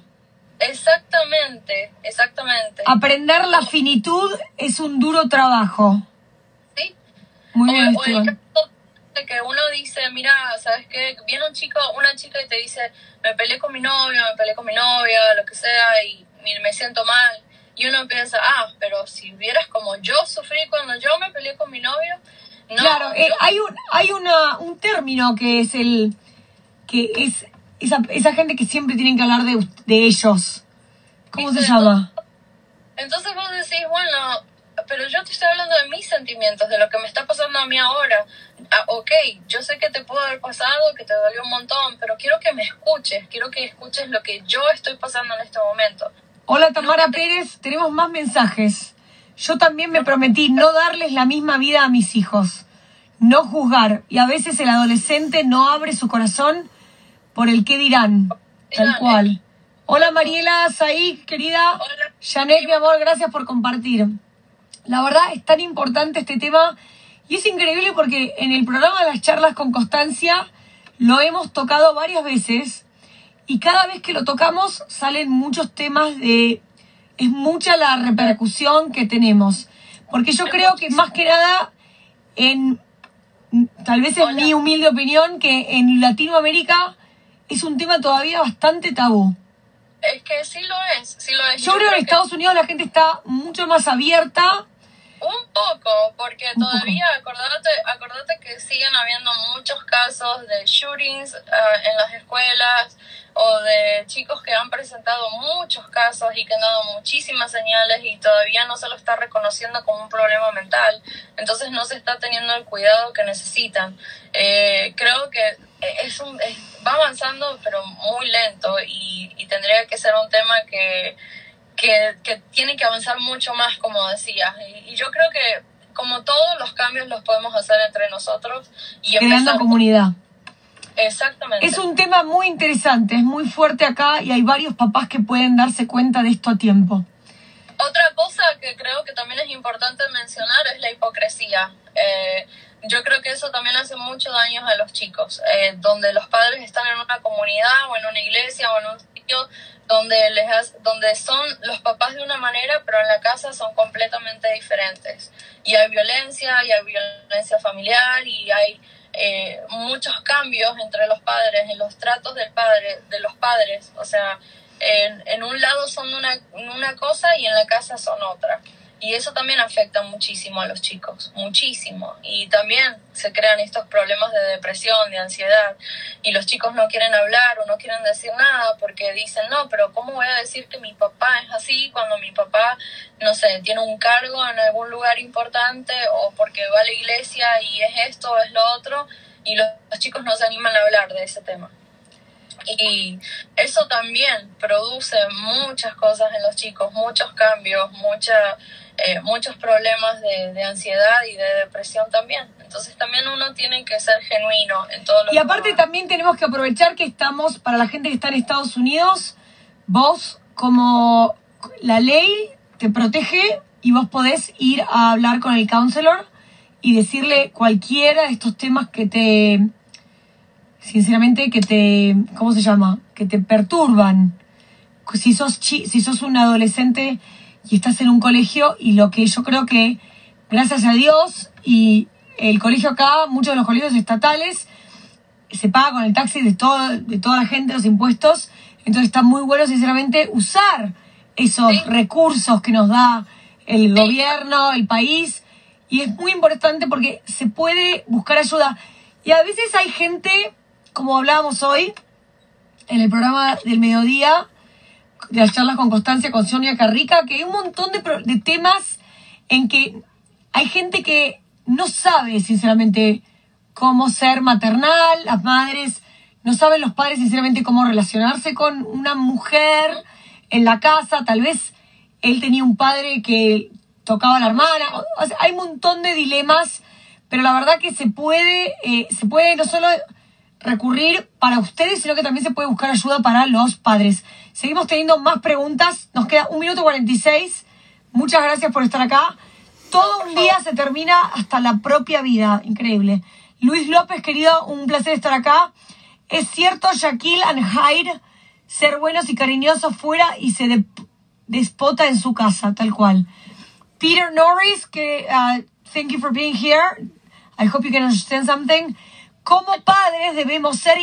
exactamente, exactamente. Aprender la finitud es un duro trabajo. Sí. Muy o, bien, o el caso de que uno dice, mira, ¿sabes qué? Viene un chico, una chica y te dice, me peleé con mi novio, me peleé con mi novia, lo que sea, y me siento mal. Y uno piensa, ah, pero si vieras como yo sufrí cuando yo me peleé con mi novio... No, claro, eh, yo... hay un hay una un término que es el que es esa esa gente que siempre tienen que hablar de, de ellos. ¿Cómo se llama? Entonces vos decís, bueno, pero yo te estoy hablando de mis sentimientos, de lo que me está pasando a mí ahora. Ah, ok, yo sé que te pudo haber pasado, que te dolió un montón, pero quiero que me escuches, quiero que escuches lo que yo estoy pasando en este momento. Hola Tamara no, Pérez, tenemos más mensajes. Yo también me prometí no darles la misma vida a mis hijos, no juzgar, y a veces el adolescente no abre su corazón por el qué dirán, tal cual. Hola Mariela, Saí, querida. Hola. Janet, mi amor, gracias por compartir. La verdad es tan importante este tema y es increíble porque en el programa de las charlas con Constancia lo hemos tocado varias veces y cada vez que lo tocamos salen muchos temas de... Es mucha la repercusión que tenemos. Porque yo creo que más que nada, en tal vez en mi humilde opinión, que en Latinoamérica es un tema todavía bastante tabú. Es que sí lo es, sí lo es. Yo, yo creo que en Estados Unidos la gente está mucho más abierta. Un poco, porque un todavía, poco. Acordate, acordate que siguen habiendo muchos casos de shootings uh, en las escuelas o de chicos que han presentado muchos casos y que han dado muchísimas señales y todavía no se lo está reconociendo como un problema mental. Entonces no se está teniendo el cuidado que necesitan. Eh, creo que es un, es, va avanzando, pero muy lento y, y tendría que ser un tema que... Que, que tiene que avanzar mucho más, como decías. Y, y yo creo que, como todos los cambios, los podemos hacer entre nosotros. Y creando empezar... comunidad. Exactamente. Es un tema muy interesante, es muy fuerte acá y hay varios papás que pueden darse cuenta de esto a tiempo. Otra cosa que creo que también es importante mencionar es la hipocresía. Eh, yo creo que eso también hace mucho daño a los chicos, eh, donde los padres están en una comunidad o en una iglesia o en un sitio donde les has, donde son los papás de una manera, pero en la casa son completamente diferentes. Y hay violencia, y hay violencia familiar, y hay eh, muchos cambios entre los padres, en los tratos del padre, de los padres. O sea, en, en un lado son una, una cosa y en la casa son otra. Y eso también afecta muchísimo a los chicos, muchísimo. Y también se crean estos problemas de depresión, de ansiedad. Y los chicos no quieren hablar o no quieren decir nada porque dicen, no, pero ¿cómo voy a decir que mi papá es así cuando mi papá, no sé, tiene un cargo en algún lugar importante o porque va a la iglesia y es esto o es lo otro? Y los, los chicos no se animan a hablar de ese tema. Y eso también produce muchas cosas en los chicos, muchos cambios, mucha, eh, muchos problemas de, de ansiedad y de depresión también. Entonces también uno tiene que ser genuino en todo lo que... Y aparte que también tenemos que aprovechar que estamos, para la gente que está en Estados Unidos, vos como la ley te protege y vos podés ir a hablar con el counselor y decirle cualquiera de estos temas que te... sinceramente, que te, ¿cómo se llama? Que te perturban. Si sos, chi, si sos un adolescente y estás en un colegio, y lo que yo creo que, gracias a Dios, y el colegio acá, muchos de los colegios estatales, se paga con el taxi de, todo, de toda la gente, los impuestos, entonces está muy bueno, sinceramente, usar esos sí. recursos que nos da el sí. gobierno, el país, y es muy importante porque se puede buscar ayuda. Y a veces hay gente... Como hablábamos hoy, en el programa del mediodía, de las charlas con Constancia, con Sonia Carrica, que hay un montón de, de temas en que hay gente que no sabe, sinceramente, cómo ser maternal, las madres, no saben los padres, sinceramente, cómo relacionarse con una mujer en la casa. Tal vez él tenía un padre que tocaba a la hermana. O sea, hay un montón de dilemas, pero la verdad que se puede, eh, se puede no solo... recurrir para ustedes, sino que también se puede buscar ayuda para los padres. Seguimos teniendo más preguntas. Nos queda un minuto cuarenta y seis. Muchas gracias por estar acá. Todo un día se termina hasta la propia vida. Increíble. Luis López, querido, un placer estar acá. Es cierto, Shaquille and Hyde, ser buenos y cariñosos fuera y se de, despota en su casa, tal cual. Peter Norris, que uh, thank you for being here. I hope you can understand something. Como padres debemos ser,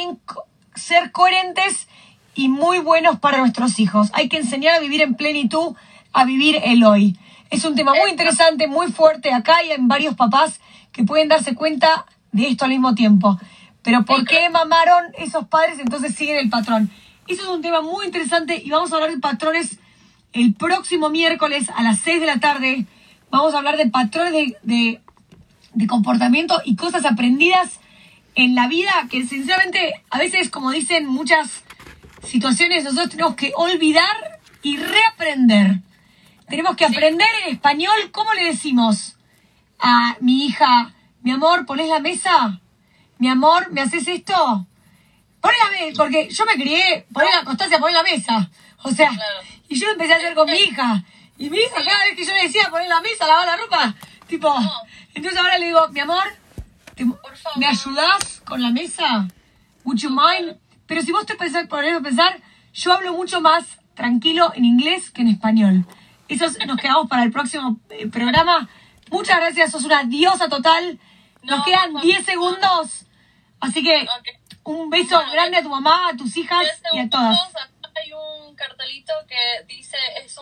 ser coherentes y muy buenos para nuestros hijos. Hay que enseñar a vivir en plenitud, a vivir el hoy. Es un tema muy interesante, muy fuerte. Acá hay varios papás que pueden darse cuenta de esto al mismo tiempo. Pero ¿por qué mamaron esos padres? Entonces siguen el patrón. Eso es un tema muy interesante y vamos a hablar de patrones el próximo miércoles a las seis de la tarde. Vamos a hablar de patrones de, de, de comportamiento y cosas aprendidas en la vida, que sinceramente a veces, como dicen muchas situaciones, nosotros tenemos que olvidar y reaprender. Tenemos que aprender en español. ¿Cómo le decimos a mi hija? Mi amor, ¿ponés la mesa? Mi amor, ¿me haces esto? Poné la mesa, porque yo me crié, poné la Constancia, poné la mesa. O sea, claro. Y yo lo empecé a hacer con mi hija. Y mi hija, cada vez que yo le decía poner la mesa, lavar la ropa, tipo, no. Entonces ahora le digo, mi amor, ¿me ayudás con la mesa? Would you mind? Pero si vos te pensás, ponés a pensar, yo hablo mucho más tranquilo en inglés que en español. Eso es- nos quedamos para el próximo eh, programa. Muchas gracias, sos una diosa total. Nos No, quedan por diez favor. segundos. Así que Ok. un beso Bueno, grande a tu mamá, a tus hijas diez y a segundos, todas. acá hay un cartelito que dice es